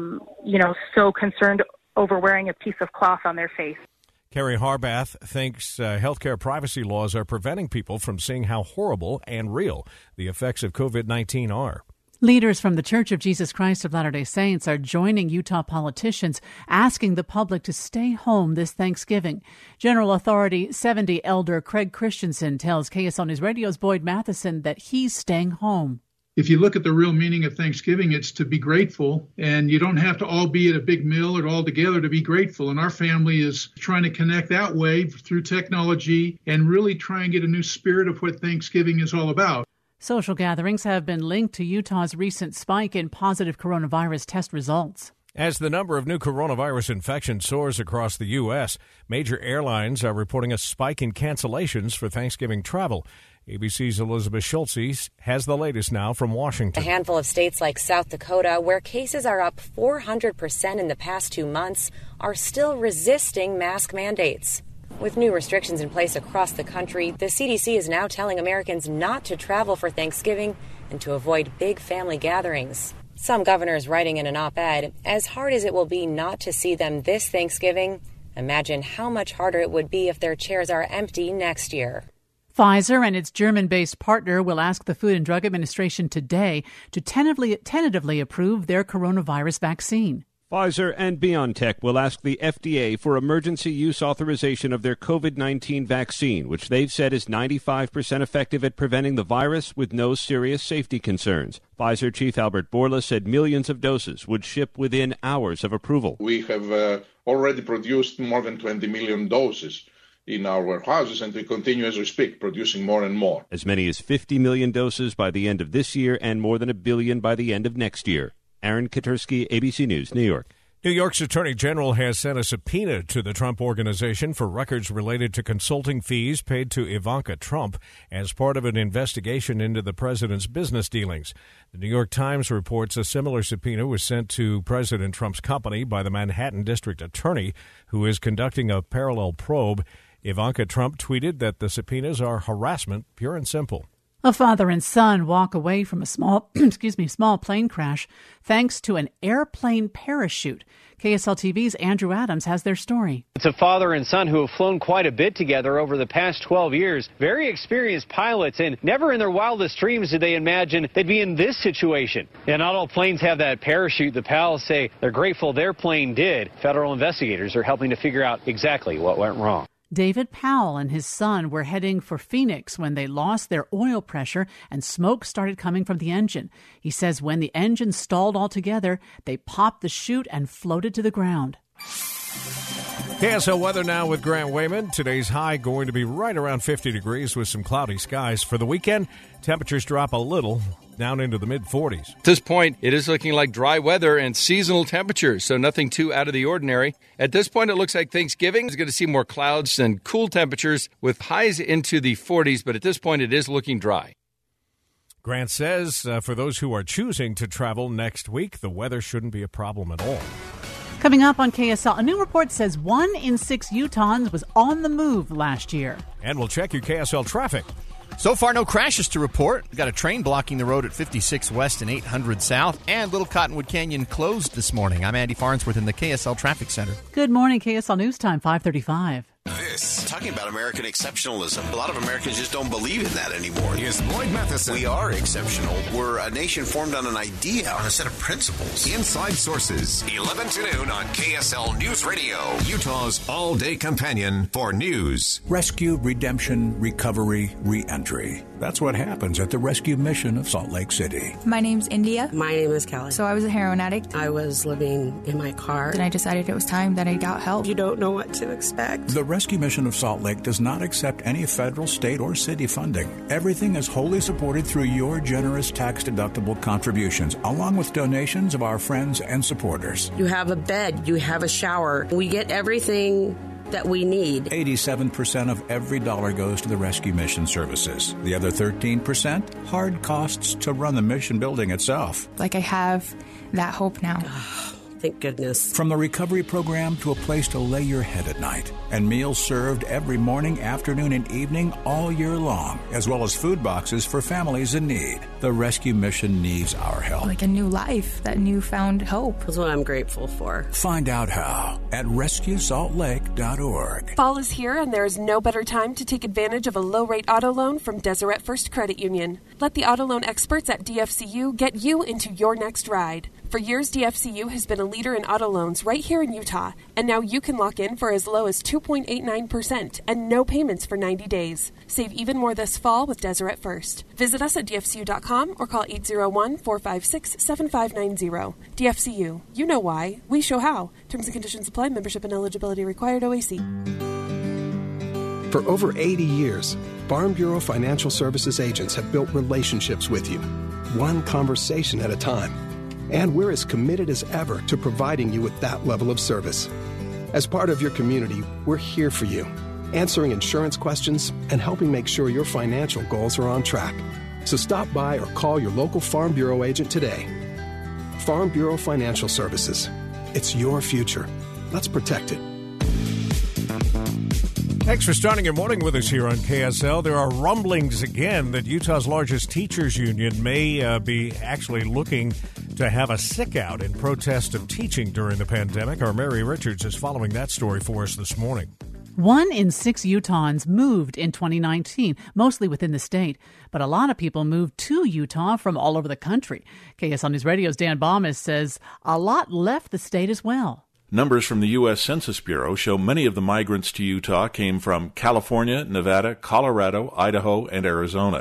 so concerned over wearing a piece of cloth on their face. Carrie Harbath thinks healthcare privacy laws are preventing people from seeing how horrible and real the effects of COVID-19 are. Leaders from the Church of Jesus Christ of Latter-day Saints are joining Utah politicians, asking the public to stay home this Thanksgiving. General Authority 70 Elder Craig Christensen tells KSL News Radio's Boyd Matheson that he's staying home. If you look at the real meaning of Thanksgiving, it's to be grateful, and you don't have to all be at a big meal or all together to be grateful. And our family is trying to connect that way through technology and really try and get a new spirit of what Thanksgiving is all about. Social gatherings have been linked to Utah's recent spike in positive coronavirus test results. As the number of new coronavirus infections soars across the U.S., major airlines are reporting a spike in cancellations for Thanksgiving travel. ABC's Elizabeth Schultze has the latest now from Washington. A handful of states like South Dakota, where cases are up 400% in the past 2 months, are still resisting mask mandates. With new restrictions in place across the country, the CDC is now telling Americans not to travel for Thanksgiving and to avoid big family gatherings. Some governors writing in an op-ed, as hard as it will be not to see them this Thanksgiving, imagine how much harder it would be if their chairs are empty next year. Pfizer and its German-based partner will ask the Food and Drug Administration today to tentatively approve their coronavirus vaccine. Pfizer and BioNTech will ask the FDA for emergency use authorization of their COVID-19 vaccine, which they've said is 95% effective at preventing the virus with no serious safety concerns. Pfizer Chief Albert Bourla said millions of doses would ship within hours of approval. We have already produced more than 20 million doses in our warehouses, and we continue as we speak, producing more and more. As many as 50 million doses by the end of this year and more than 1 billion by the end of next year. Aaron Katursky, ABC News, New York. New York's Attorney General has sent a subpoena to the Trump Organization for records related to consulting fees paid to Ivanka Trump as part of an investigation into the president's business dealings. The New York Times reports a similar subpoena was sent to President Trump's company by the Manhattan District Attorney, who is conducting a parallel probe. Ivanka Trump tweeted that the subpoenas are harassment, pure and simple. A father and son walk away from a small plane crash thanks to an airplane parachute. KSL TV's Andrew Adams has their story. It's a father and son who have flown quite a bit together over the past 12 years. Very experienced pilots, and never in their wildest dreams did they imagine they'd be in this situation. And not all planes have that parachute. The pals say they're grateful their plane did. Federal investigators are helping to figure out exactly what went wrong. David Powell and his son were heading for Phoenix when they lost their oil pressure and smoke started coming from the engine. He says when the engine stalled altogether, they popped the chute and floated to the ground. KSL weather now with Grant Wayman. Today's high going to be right around 50 degrees with some cloudy skies. For the weekend, temperatures drop a little, down into the mid-40s. At this point, it is looking like dry weather and seasonal temperatures, so nothing too out of the ordinary. At this point, it looks like Thanksgiving is going to see more clouds and cool temperatures with highs into the 40s, but at this point, it is looking dry. Grant says for those who are choosing to travel next week, the weather shouldn't be a problem at all. Coming up on KSL, a new report says 1 in 6 Utahns was on the move last year. And we'll check your KSL traffic. So far, no crashes to report. We've got a train blocking the road at 56 West and 800 South. And Little Cottonwood Canyon closed this morning. I'm Andy Farnsworth in the KSL Traffic Center. Good morning, KSL News Time, 5:35. This, talking about American exceptionalism, a lot of Americans just don't believe in that anymore. Here's Lloyd Matheson. We are exceptional. We're a nation formed on an idea, on a set of principles. Inside Sources, 11 to noon on KSL News Radio, Utah's all-day companion for news. Rescue, redemption, recovery, re-entry. That's what happens at the Rescue Mission of Salt Lake City. My name's India. My name is Kelly. So I was a heroin addict. I was living in my car. Then I decided it was time that I got help. You don't know what to expect. The Rescue Mission of Salt Lake does not accept any federal, state, or city funding. Everything is wholly supported through your generous tax-deductible contributions, along with donations of our friends and supporters. You have a bed. You have a shower. We get everything that we need. 87% of every dollar goes to the Rescue Mission services. The other 13%, hard costs to run the mission building itself. Like I have that hope now. Thank goodness. From the recovery program to a place to lay your head at night, and meals served every morning, afternoon, and evening all year long, as well as food boxes for families in need. The Rescue Mission needs our help. Like a new life, that newfound hope. That's what I'm grateful for. Find out how at rescuesaltlake.org. Fall is here, and there is no better time to take advantage of a low-rate auto loan from Deseret First Credit Union. Let the auto loan experts at DFCU get you into your next ride. For years, DFCU has been a leader in auto loans right here in Utah, and now you can lock in for as low as 2.89% and no payments for 90 days. Save even more this fall with Deseret First. Visit us at DFCU.com or call 801-456-7590. DFCU. You know why. We show how. Terms and conditions apply. Membership and eligibility required. OAC. For over 80 years, Farm Bureau Financial Services agents have built relationships with you, one conversation at a time. And we're as committed as ever to providing you with that level of service. As part of your community, we're here for you, answering insurance questions and helping make sure your financial goals are on track. So stop by or call your local Farm Bureau agent today. Farm Bureau Financial Services. It's your future. Let's protect it. Thanks for starting your morning with us here on KSL. There are rumblings again that Utah's largest teachers union may be actually looking to have a sick out in protest of teaching during the pandemic. Our Mary Richards is following that story for us this morning. 1 in 6 Utahns moved in 2019, mostly within the state. But a lot of people moved to Utah from all over the country. KSL News Radio's Dan Baumus says a lot left the state as well. Numbers from the U.S. Census Bureau show many of the migrants to Utah came from California, Nevada, Colorado, Idaho, and Arizona.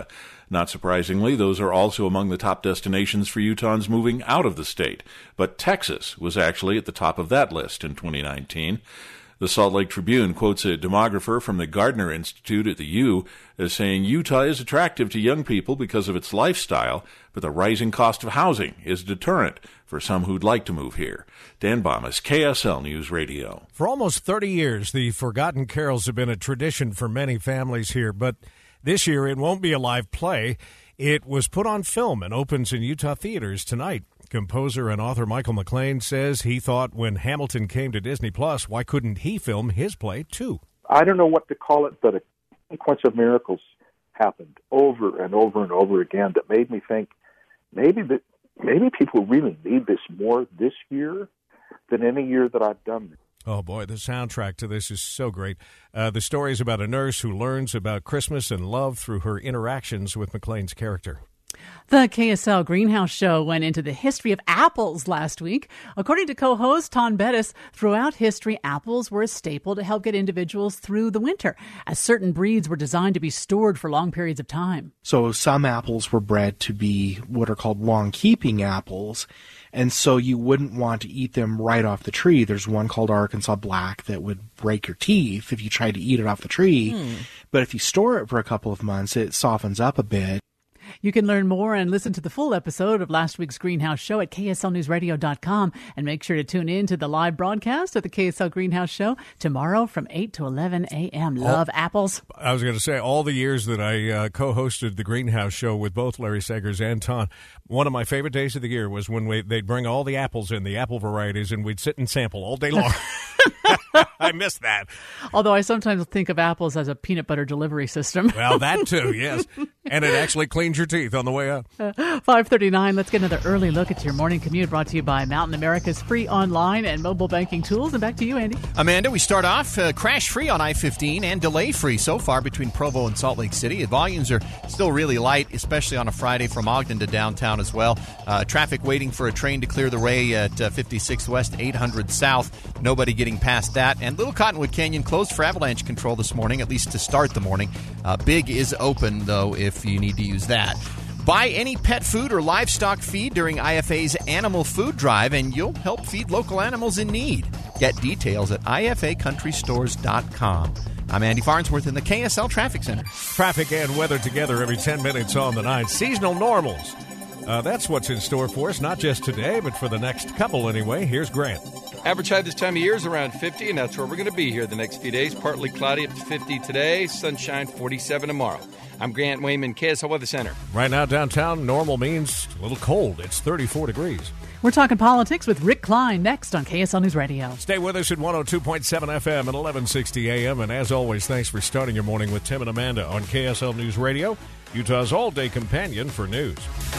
Not surprisingly, those are also among the top destinations for Utahns moving out of the state. But Texas was actually at the top of that list in 2019. The Salt Lake Tribune quotes a demographer from the Gardner Institute at the U as saying Utah is attractive to young people because of its lifestyle, but the rising cost of housing is a deterrent for some who'd like to move here. Dan Bomas, KSL News Radio. For almost 30 years, the Forgotten Carols have been a tradition for many families here, but this year it won't be a live play. It was put on film and opens in Utah theaters tonight. Composer and author Michael McLean says he thought when Hamilton came to Disney Plus, why couldn't he film his play too? I don't know what to call it, but a sequence of miracles happened over and over and over again that made me think maybe people really need this more this year than any year that I've done this. Oh, boy, the soundtrack to this is so great. The story is about a nurse who learns about Christmas and love through her interactions with McLean's character. The KSL Greenhouse Show went into the history of apples last week. According to co-host Ton Bettis, throughout history, apples were a staple to help get individuals through the winter, as certain breeds were designed to be stored for long periods of time. So some apples were bred to be what are called long-keeping apples, and so you wouldn't want to eat them right off the tree. There's one called Arkansas Black that would break your teeth if you tried to eat it off the tree. But if you store it for a couple of months, it softens up a bit. You can learn more and listen to the full episode of last week's Greenhouse Show at KSLNewsRadio.com. And make sure to tune in to the live broadcast of the KSL Greenhouse Show tomorrow from 8 to 11 a.m. Love apples. I was going to say, all the years that I co-hosted the Greenhouse Show with both Larry Segers and Ton, one of my favorite days of the year was when they'd bring all the apples in, the apple varieties, and we'd sit and sample all day long. I miss that. Although I sometimes think of apples as a peanut butter delivery system. Well, that too, yes. And it actually cleans your teeth on the way up. 5:39, let's get another early look at your morning commute, brought to you by Mountain America's free online and mobile banking tools. And back to you, Andy. Amanda, we start off crash-free on I-15 and delay-free so far between Provo and Salt Lake City. The volumes are still really light, especially on a Friday from Ogden to downtown as well. Traffic waiting for a train to clear the way at 56 West, 800 South. Nobody getting past that. And Little Cottonwood Canyon closed for avalanche control this morning, at least to start the morning. Big is open, though, if you need to use that. Buy any pet food or livestock feed during IFA's Animal Food Drive, and you'll help feed local animals in need. Get details at ifacountrystores.com. I'm Andy Farnsworth in the KSL Traffic Center. Traffic and weather together every 10 minutes on the 9. Seasonal normals. That's what's in store for us, not just today, but for the next couple anyway. Here's Grant. Average high this time of year is around 50, and that's where we're going to be here the next few days. Partly cloudy up to 50 today, sunshine 47 tomorrow. I'm Grant Wayman, KSL Weather Center. Right now downtown, normal means a little cold. It's 34 degrees. We're talking politics with Rick Klein next on KSL News Radio. Stay with us at 102.7 FM and 1160 AM. And as always, thanks for starting your morning with Tim and Amanda on KSL News Radio, Utah's all-day companion for news.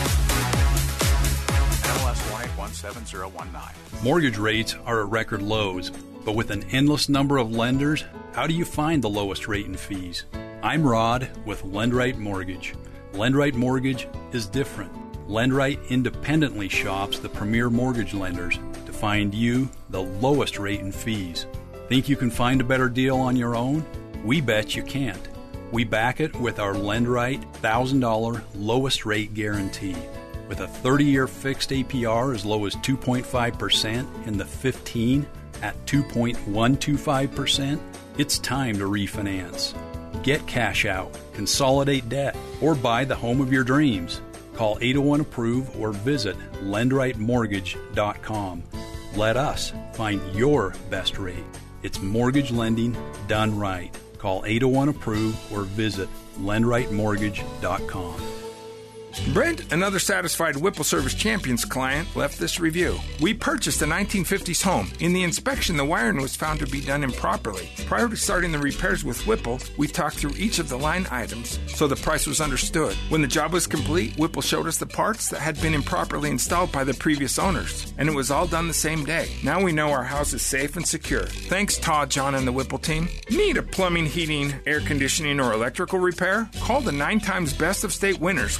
NMLS 1817019. Mortgage rates are at record lows, but with an endless number of lenders, how do you find the lowest rate and fees? I'm Rod with LendRight Mortgage. LendRight Mortgage is different. LendRight independently shops the premier mortgage lenders to find you the lowest rate and fees. Think you can find a better deal on your own? We bet you can't. We back it with our LendRight $1,000 lowest rate guarantee. With a 30-year fixed APR as low as 2.5% and the 15 at 2.125%, it's time to refinance. Get cash out, consolidate debt, or buy the home of your dreams. Call 801-APPROVE or visit lendrightmortgage.com. Let us find your best rate. It's mortgage lending done right. Call 801-APPROVE or visit lendrightmortgage.com. Brent, another satisfied Whipple Service Champions client, left this review. We purchased a 1950s home. In the inspection, the wiring was found to be done improperly. Prior to starting the repairs with Whipple, we talked through each of the line items, so the price was understood. When the job was complete, Whipple showed us the parts that had been improperly installed by the previous owners, and it was all done the same day. Now we know our house is safe and secure. Thanks, Todd, John, and the Whipple team. Need a plumbing, heating, air conditioning, or electrical repair? Call the 9 times best of state winners, Whipple Service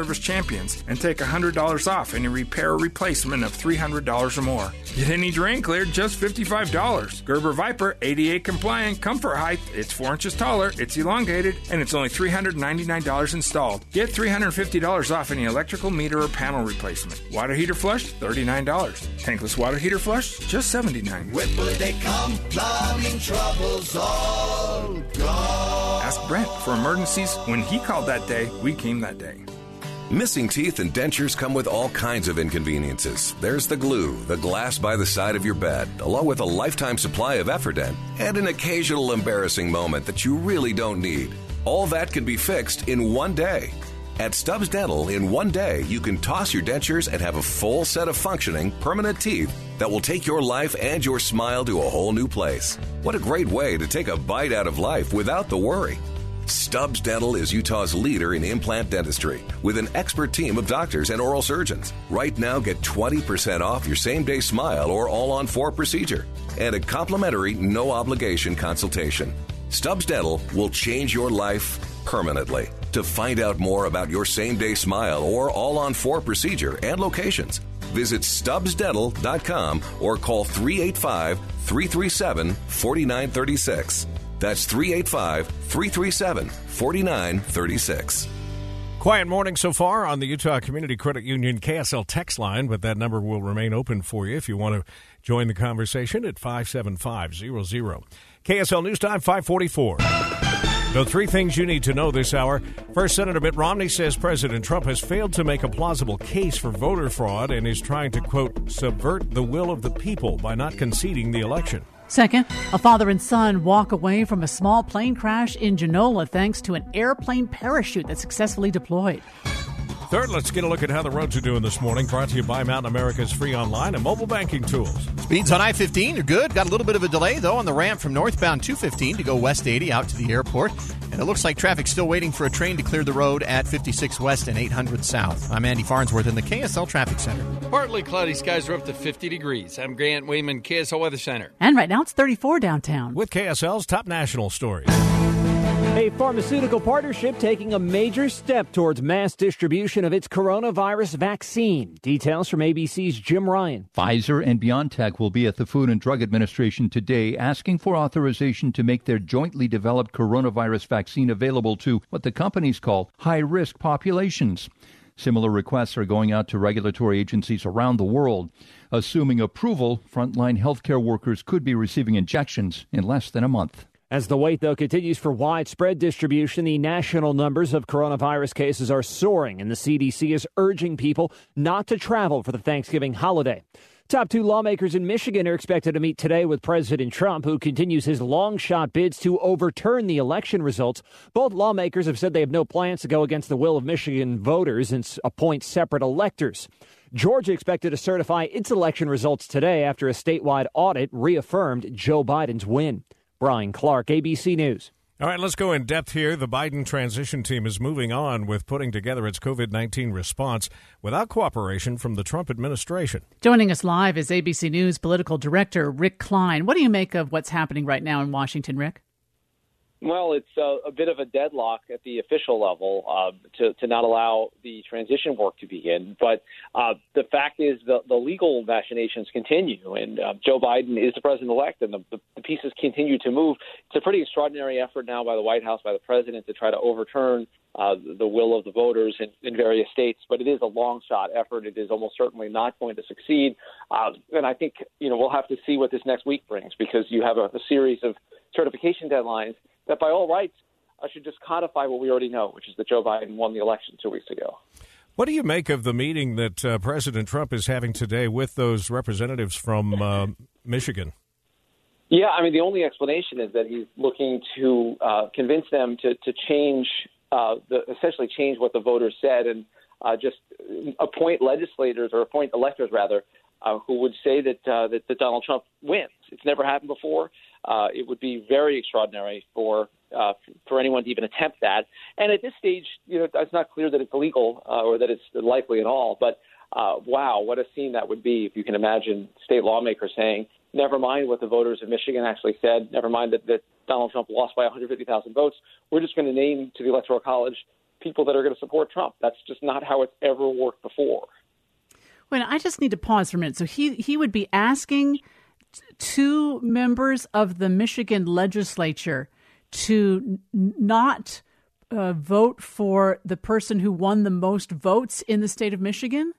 Service Champions and take $100 off any repair or replacement of $300 or more. Get any drain cleared, just $55. Gerber Viper, ADA compliant, comfort height, it's 4 inches taller, it's elongated, and it's only $399 installed. Get $350 off any electrical meter or panel replacement. Water heater flush, $39. Tankless water heater flush, just $79. Whipple they come, plumbing troubles all gone. Ask Brent for emergencies. When he called that day, we came that day. Missing teeth and dentures come with all kinds of inconveniences. There's the glue, the glass by the side of your bed, along with a lifetime supply of Efferdent, and an occasional embarrassing moment that you really don't need. All that can be fixed in one day. At Stubbs Dental, in one day, you can toss your dentures and have a full set of functioning, permanent teeth that will take your life and your smile to a whole new place. What a great way to take a bite out of life without the worry. Stubbs Dental is Utah's leader in implant dentistry with an expert team of doctors and oral surgeons. Right now, get 20% off your same-day smile or all-on-4 procedure and a complimentary, no-obligation consultation. Stubbs Dental will change your life permanently. To find out more about your same-day smile or all-on-4 procedure and locations, visit StubbsDental.com or call 385-337-4936. That's 385-337-4936. Quiet morning so far on the Utah Community Credit Union KSL text line, but that number will remain open for you if you want to join the conversation at 57500. KSL News Time, 544. The three things you need to know this hour. First, Senator Mitt Romney says President Trump has failed to make a plausible case for voter fraud and is trying to, quote, subvert the will of the people by not conceding the election. Second, a father and son walk away from a small plane crash in Genola thanks to an airplane parachute that successfully deployed. Third, let's get a look at how the roads are doing this morning. Brought to you by Mountain America's free online and mobile banking tools. Speeds on I-15 are good. Got a little bit of a delay, though, on the ramp from northbound 215 to go west 80 out to the airport. And it looks like traffic's still waiting for a train to clear the road at 56 West and 800 South. I'm Andy Farnsworth in the KSL Traffic Center. Partly cloudy skies are up to 50 degrees. I'm Grant Wayman, KSL Weather Center. And right now it's 34 downtown. With KSL's top national stories. A pharmaceutical partnership taking a major step towards mass distribution of its coronavirus vaccine. Details from ABC's Jim Ryan. Pfizer and BioNTech will be at the Food and Drug Administration today asking for authorization to make their jointly developed coronavirus vaccine available to what the companies call high-risk populations. Similar requests are going out to regulatory agencies around the world. Assuming approval, frontline healthcare workers could be receiving injections in less than a month. As the wait, though, continues for widespread distribution, the national numbers of coronavirus cases are soaring, and the CDC is urging people not to travel for the Thanksgiving holiday. Top two lawmakers in Michigan are expected to meet today with President Trump, who continues his long-shot bids to overturn the election results. Both lawmakers have said they have no plans to go against the will of Michigan voters and appoint separate electors. Georgia expected to certify its election results today after a statewide audit reaffirmed Joe Biden's win. Brian Clark, ABC News. All right, let's go in depth here. The Biden transition team is moving on with putting together its COVID-19 response without cooperation from the Trump administration. Joining us live is ABC News political director Rick Klein. What do you make of what's happening right now in Washington, Rick? Well, it's a bit of a deadlock at the official level to not allow the transition work to begin. But the fact is the legal machinations continue, and Joe Biden is the president-elect, and the pieces continue to move. It's a pretty extraordinary effort now by the White House, by the president, to try to overturn the will of the voters in various states. But it is a long-shot effort. It is almost certainly not going to succeed. And I think we'll have to see what this next week brings, because you have a series of certification deadlines that by all rights should just codify what we already know, which is that Joe Biden won the election 2 weeks ago. What do you make of the meeting that President Trump is having today with those representatives from Michigan? Yeah, I mean, the only explanation is that he's looking to convince them to change, essentially change what the voters said, and just appoint legislators, or appoint electors rather, who would say that Donald Trump wins. It's never happened before. It would be very extraordinary for anyone to even attempt that. And at this stage, it's not clear that it's illegal or that it's likely at all. But wow, what a scene that would be if you can imagine state lawmakers saying, never mind what the voters of Michigan actually said, never mind that Donald Trump lost by 150,000 votes. We're just going to name to the Electoral College people that are going to support Trump. That's just not how it's ever worked before. Well, I just need to pause for a minute. So he would be asking two members of the Michigan legislature to not vote for the person who won the most votes in the state of Michigan?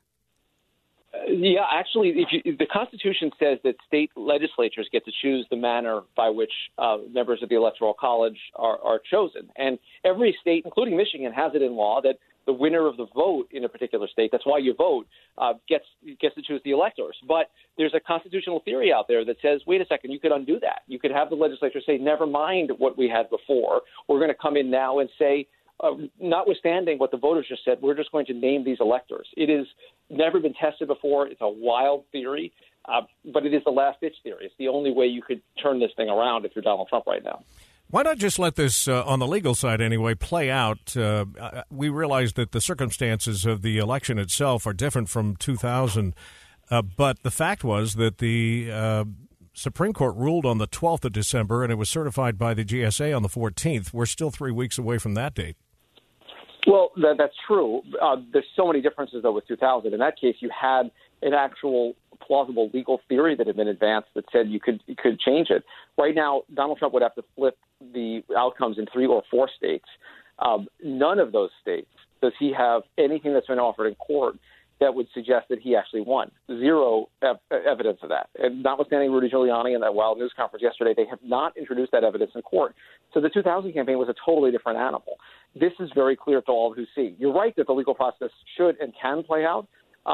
Yeah, actually, the Constitution says that state legislatures get to choose the manner by which members of the Electoral College are chosen. And every state, including Michigan, has it in law that the winner of the vote in a particular state, that's why you vote, gets to choose the electors. But there's a constitutional theory out there that says, wait a second, you could undo that. You could have the legislature say, never mind what we had before. We're going to come in now and say, notwithstanding what the voters just said, we're just going to name these electors. It has never been tested before. It's a wild theory, but it is the last-ditch theory. It's the only way you could turn this thing around if you're Donald Trump right now. Why not just let this, on the legal side anyway, play out? We realize that the circumstances of the election itself are different from 2000, but the fact was that the Supreme Court ruled on the 12th of December, and it was certified by the GSA on the 14th. We're still 3 weeks away from that date. Well, that's true. There's so many differences, though, with 2000. In that case, you had an actual plausible legal theory that had been advanced that said you could change it. Right now, Donald Trump would have to flip the outcomes in 3 or 4 states. None of those states does he have anything that's been offered in court that would suggest that he actually won. Zero evidence of that. And notwithstanding Rudy Giuliani and that wild news conference yesterday, they have not introduced that evidence in court. So the 2000 campaign was a totally different animal. This is very clear to all who see. You're right that the legal process should and can play out.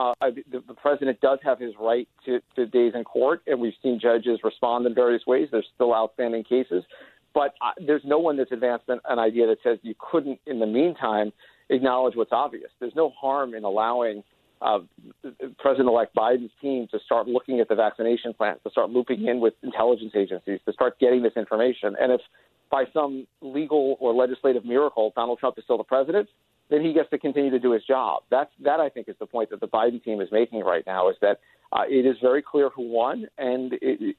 The president does have his right to days in court, and we've seen judges respond in various ways. There's still outstanding cases. But there's no one that's advanced an idea that says you couldn't, in the meantime, acknowledge what's obvious. There's no harm in allowing President-elect Biden's team to start looking at the vaccination plans, to start looping in with intelligence agencies, to start getting this information. And if by some legal or legislative miracle Donald Trump is still the president, then he gets to continue to do his job. That I think, is the point that the Biden team is making right now, is that it is very clear who won, and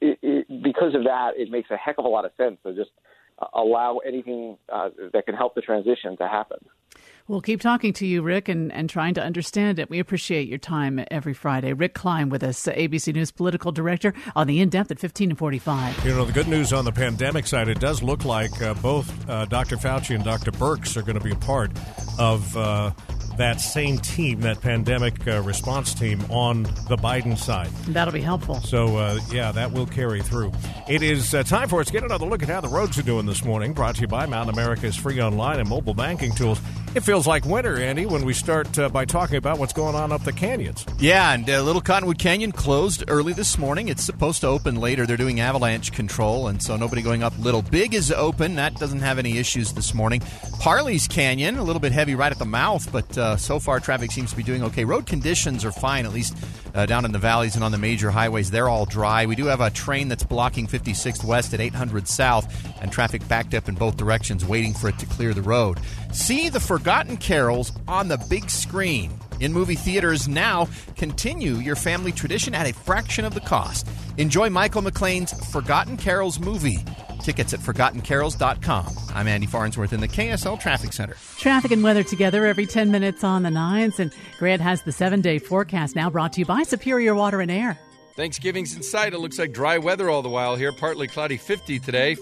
because of that, it makes a heck of a lot of sense to just allow anything that can help the transition to happen. We'll keep talking to you, Rick, and trying to understand it. We appreciate your time every Friday. Rick Klein with us, ABC News political director, on the In-Depth at 15 and 45. You know, the good news on the pandemic side, it does look like both Dr. Fauci and Dr. Birx are going to be a part of that same team, that pandemic response team on the Biden side. That'll be helpful. So, yeah, that will carry through. It is time for us to get another look at how the roads are doing this morning, brought to you by Mountain America's free online and mobile banking tools. It feels like winter, Andy, when we start by talking about what's going on up the canyons. Yeah, and Little Cottonwood Canyon closed early this morning. It's supposed to open later. They're doing avalanche control, and so nobody going up Little Big is open. That doesn't have any issues this morning. Parley's Canyon, a little bit heavy right at the mouth, but so far traffic seems to be doing okay. Road conditions are fine, at least down in the valleys and on the major highways. They're all dry. We do have a train that's blocking 56th West at 800 South, and traffic backed up in both directions waiting for it to clear the road. See the Forgotten Carols on the big screen. In movie theaters now, continue your family tradition at a fraction of the cost. Enjoy Michael McLean's Forgotten Carols movie. Tickets at ForgottenCarols.com. I'm Andy Farnsworth in the KSL Traffic Center. Traffic and weather together every 10 minutes on the 9s. And Grant has the 7-day forecast now, brought to you by Superior Water and Air. Thanksgiving's in sight. It looks like dry weather all the while here. Partly cloudy, 50 today.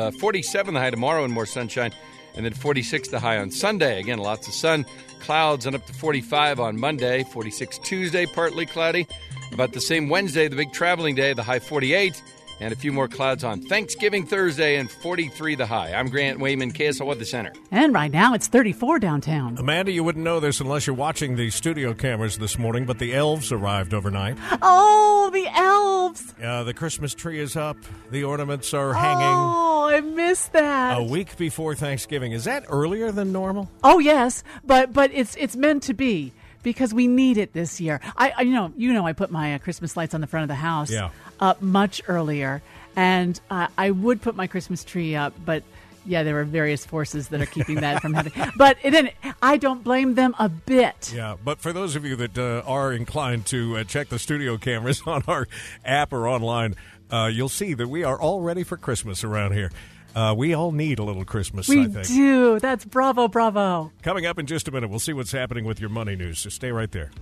47 the high tomorrow and more sunshine. And then 46 the high on Sunday. Again, lots of sun. Clouds and up to 45 on Monday. 46 Tuesday, partly cloudy. About the same Wednesday, the big traveling day, the high 48. And a few more clouds on Thanksgiving Thursday, and 43 the high. I'm Grant Wayman, KSL Weather Center. And right now it's 34 downtown. Amanda, you wouldn't know this unless you're watching the studio cameras this morning, but the elves arrived overnight. Oh, the elves! The Christmas tree is up. The ornaments are hanging. Oh, I missed that. A week before Thanksgiving. Is that earlier than normal? Oh, yes, but it's meant to be. Because we need it this year. I put my Christmas lights on the front of the house up much earlier, and I would put my Christmas tree up, but yeah, there are various forces that are keeping that from happening. But I don't blame them a bit. Yeah, but for those of you that are inclined to check the studio cameras on our app or online, you'll see that we are all ready for Christmas around here. We all need a little Christmas, We I think. do. That's bravo, bravo. Coming up in just a minute, we'll see what's happening with your money news, so stay right there.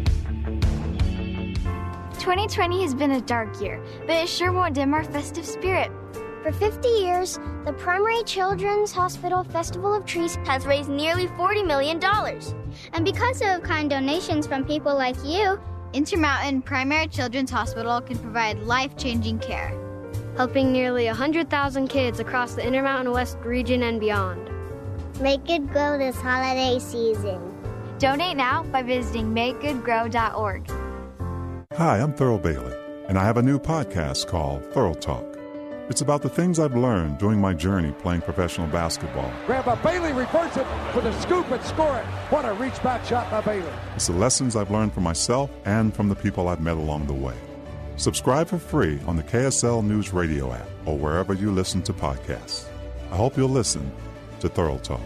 2020 has been a dark year, but it sure won't dim our festive spirit. For 50 years, the Primary Children's Hospital Festival of Trees has raised nearly $40 million. And because of kind donations from people like you, Intermountain Primary Children's Hospital can provide life-changing care, helping nearly 100,000 kids across the Intermountain West region and beyond. Make Good Grow this holiday season. Donate now by visiting makegoodgrow.org. Hi, I'm Thurl Bailey, and I have a new podcast called Thurl Talk. It's about the things I've learned during my journey playing professional basketball. Grandpa Bailey reverts it for the scoop and score it. What a reach-back shot by Bailey. It's the lessons I've learned for myself and from the people I've met along the way. Subscribe for free on the KSL News Radio app or wherever you listen to podcasts. I hope you'll listen to Thurl Talk.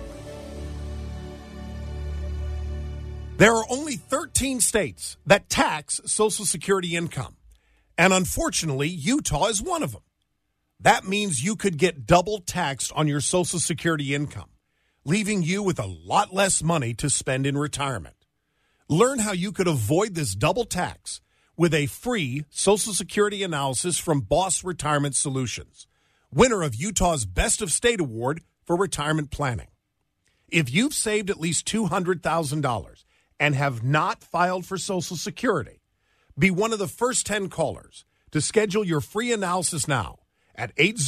There are only 13 states that tax Social Security income, and unfortunately, Utah is one of them. That means you could get double taxed on your Social Security income, leaving you with a lot less money to spend in retirement. Learn how you could avoid this double tax with a free Social Security analysis from Boss Retirement Solutions, winner of Utah's Best of State Award for retirement planning. If you've saved at least $200,000 and have not filed for Social Security, be one of the first 10 callers to schedule your free analysis now at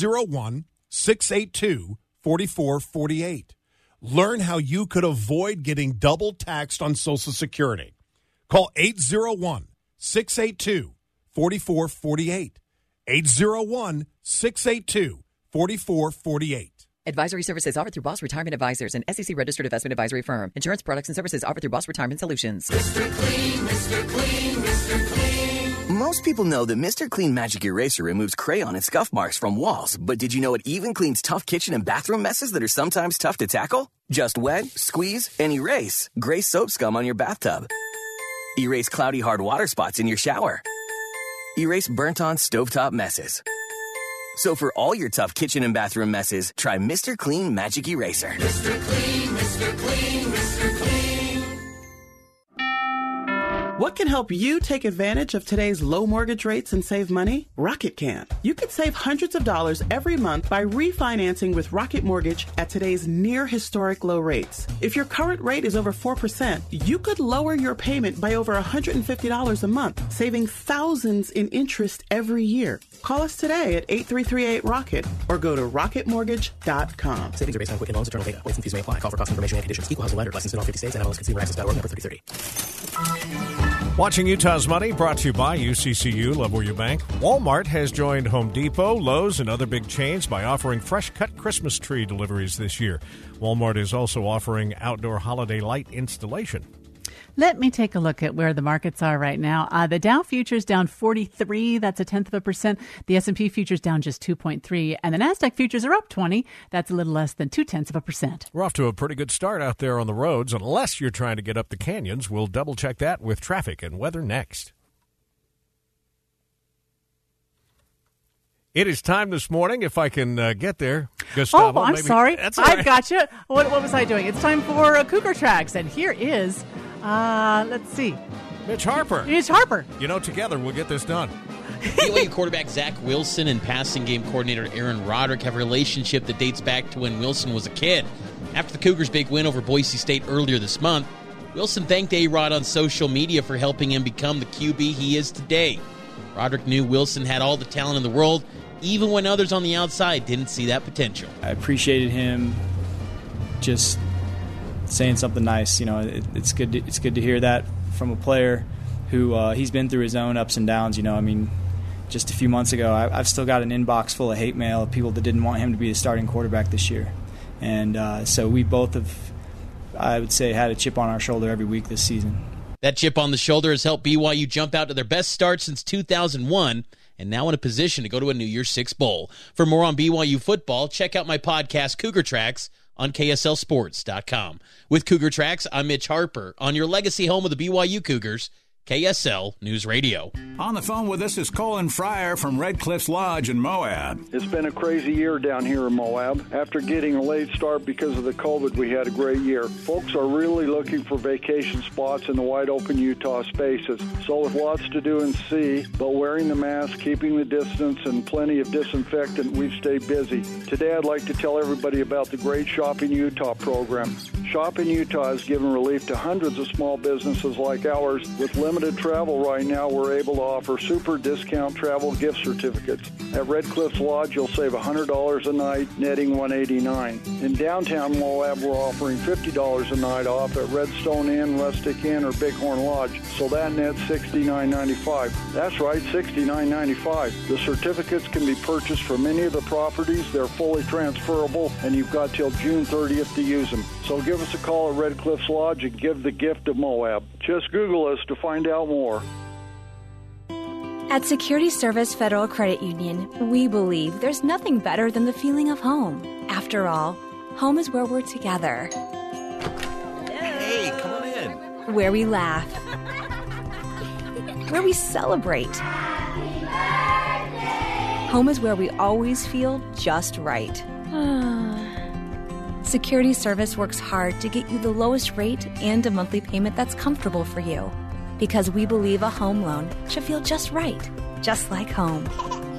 801-682-4448. Learn how you could avoid getting double taxed on Social Security. Call 801-682-4448. 801-682-4448. Advisory services offered through Boss Retirement Advisors, an SEC-registered investment advisory firm. Insurance products and services offered through Boss Retirement Solutions. Mr. Clean, Mr. Clean, Mr. Clean. Most people know that Mr. Clean Magic Eraser removes crayon and scuff marks from walls, but did you know it even cleans tough kitchen and bathroom messes that are sometimes tough to tackle? Just wet, squeeze, and erase gray soap scum on your bathtub. Erase cloudy hard water spots in your shower. Erase burnt-on stovetop messes. So for all your tough kitchen and bathroom messes, try Mr. Clean Magic Eraser. Mr. Clean, Mr. Clean, Mr. Clean. What can help you take advantage of today's low mortgage rates and save money? Rocket can. You could save hundreds of dollars every month by refinancing with Rocket Mortgage at today's near historic low rates. If your current rate is over 4%, you could lower your payment by over $150 a month, saving thousands in interest every year. Call us today at 8338-ROCKET or go to rocketmortgage.com. Savings are based on Quicken Loans, internal data. Points and fees may apply. Call for cost information and conditions. Equal housing lender. Licensed in all 50 states. NMLSConsumerAccess.org. Number 3030. Watching Utah's Money, brought to you by UCCU, Love Where You Bank. Walmart has joined Home Depot, Lowe's, and other big chains by offering fresh-cut Christmas tree deliveries this year. Walmart is also offering outdoor holiday light installation. Let me take a look at where the markets are right now. The Dow futures down 43. That's 0.1%. The S&P futures down just 2.3. And the NASDAQ futures are up 20. That's a little less than 0.2%. We're off to a pretty good start out there on the roads, unless you're trying to get up the canyons. We'll double-check that with traffic and weather next. It is time this morning, if I can get there. Gustavo, I'm maybe. sorry. That's all right. I've got you. What was I doing? It's time for Cougar Tracks, and here is, let's see. Mitch Harper. Mitch Harper. You know, together we'll get this done. BYU quarterback Zach Wilson and passing game coordinator Aaron Roderick have a relationship that dates back to when Wilson was a kid. After the Cougars' big win over Boise State earlier this month, Wilson thanked A-Rod on social media for helping him become the QB he is today. Roderick knew Wilson had all the talent in the world, even when others on the outside didn't see that potential. I appreciated him just saying something nice. You know, it's good to hear that from a player who he's been through his own ups and downs. You know, I mean, just a few months ago, I've still got an inbox full of hate mail of people that didn't want him to be the starting quarterback this year. And so we both have, I would say, had a chip on our shoulder every week this season. That chip on the shoulder has helped BYU jump out to their best start since 2001 and now in a position to go to a New Year's Six Bowl. For more on BYU football, check out my podcast, Cougar Tracks, on KSLSports.com. With Cougar Tracks, I'm Mitch Harper on your legacy home of the BYU Cougars, KSL News Radio. On the phone with us is Colin Fryer from Red Cliffs Lodge in Moab. It's been a crazy year down here in Moab. After getting a late start because of the COVID, we had a great year. Folks are really looking for vacation spots in the wide open Utah spaces. So with lots to do and see, but wearing the mask, keeping the distance, and plenty of disinfectant, we've stayed busy. Today I'd like to tell everybody about the great Shop in Utah program. Shop in Utah has given relief to hundreds of small businesses like ours. With limited travel right now, we're able to offer super discount travel gift certificates. At Red Cliffs Lodge, you'll save $100 a night, netting $189. In downtown Moab, we're offering $50 a night off at Redstone Inn, Rustic Inn, or Bighorn Lodge, so that nets $69.95. That's right, $69.95. The certificates can be purchased from any of the properties. They're fully transferable, and you've got till June 30th to use them. So give us a call at Red Cliffs Lodge and give the gift of Moab. Just Google us to find out more. At Security Service Federal Credit Union, we believe there's nothing better than the feeling of home. After all, home is where we're together. Hey, come on in. Where we laugh. Where we celebrate. Home is where we always feel just right. Security Service works hard to get you the lowest rate and a monthly payment that's comfortable for you. Because we believe a home loan should feel just right, just like home.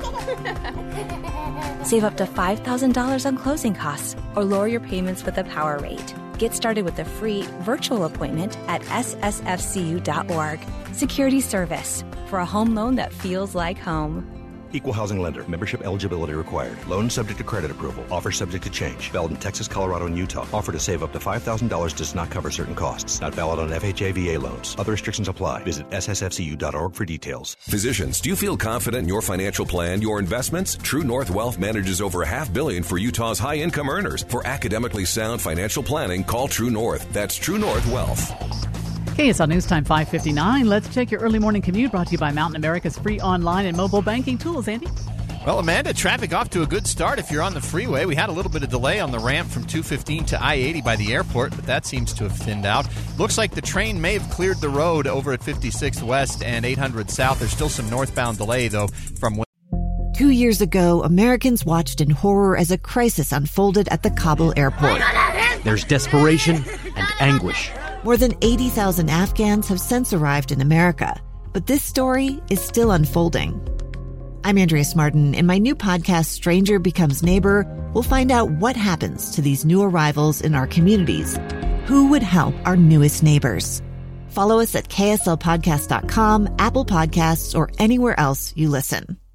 Save up to $5,000 on closing costs or lower your payments with a power rate. Get started with a free virtual appointment at ssfcu.org. Security Service, for a home loan that feels like home. Equal housing lender. Membership eligibility required. Loan subject to credit approval. Offer subject to change. Valid in Texas, Colorado, and Utah. Offer to save up to $5,000 does not cover certain costs. Not valid on FHA VA loans. Other restrictions apply. Visit ssfcu.org for details. Physicians, do you feel confident in your financial plan, your investments? True North Wealth manages over $500 million for Utah's high-income earners. For academically sound financial planning, call True North. That's True North Wealth. KSL News Time 5:59. Let's check your early morning commute, brought to you by Mountain America's free online and mobile banking tools. Andy? Well, Amanda, traffic off to a good start if you're on the freeway. We had a little bit of delay on the ramp from 215 to I-80 by the airport, but that seems to have thinned out. Looks like the train may have cleared the road over at 56th West and 800 South. There's still some northbound delay, though, from 2 years ago, Americans watched in horror as a crisis unfolded at the Kabul airport. There's desperation and anguish. More than 80,000 Afghans have since arrived in America, but this story is still unfolding. I'm Andrea Smartin. In my new podcast, Stranger Becomes Neighbor, we'll find out what happens to these new arrivals in our communities. Who would help our newest neighbors? Follow us at kslpodcast.com, Apple Podcasts, or anywhere else you listen.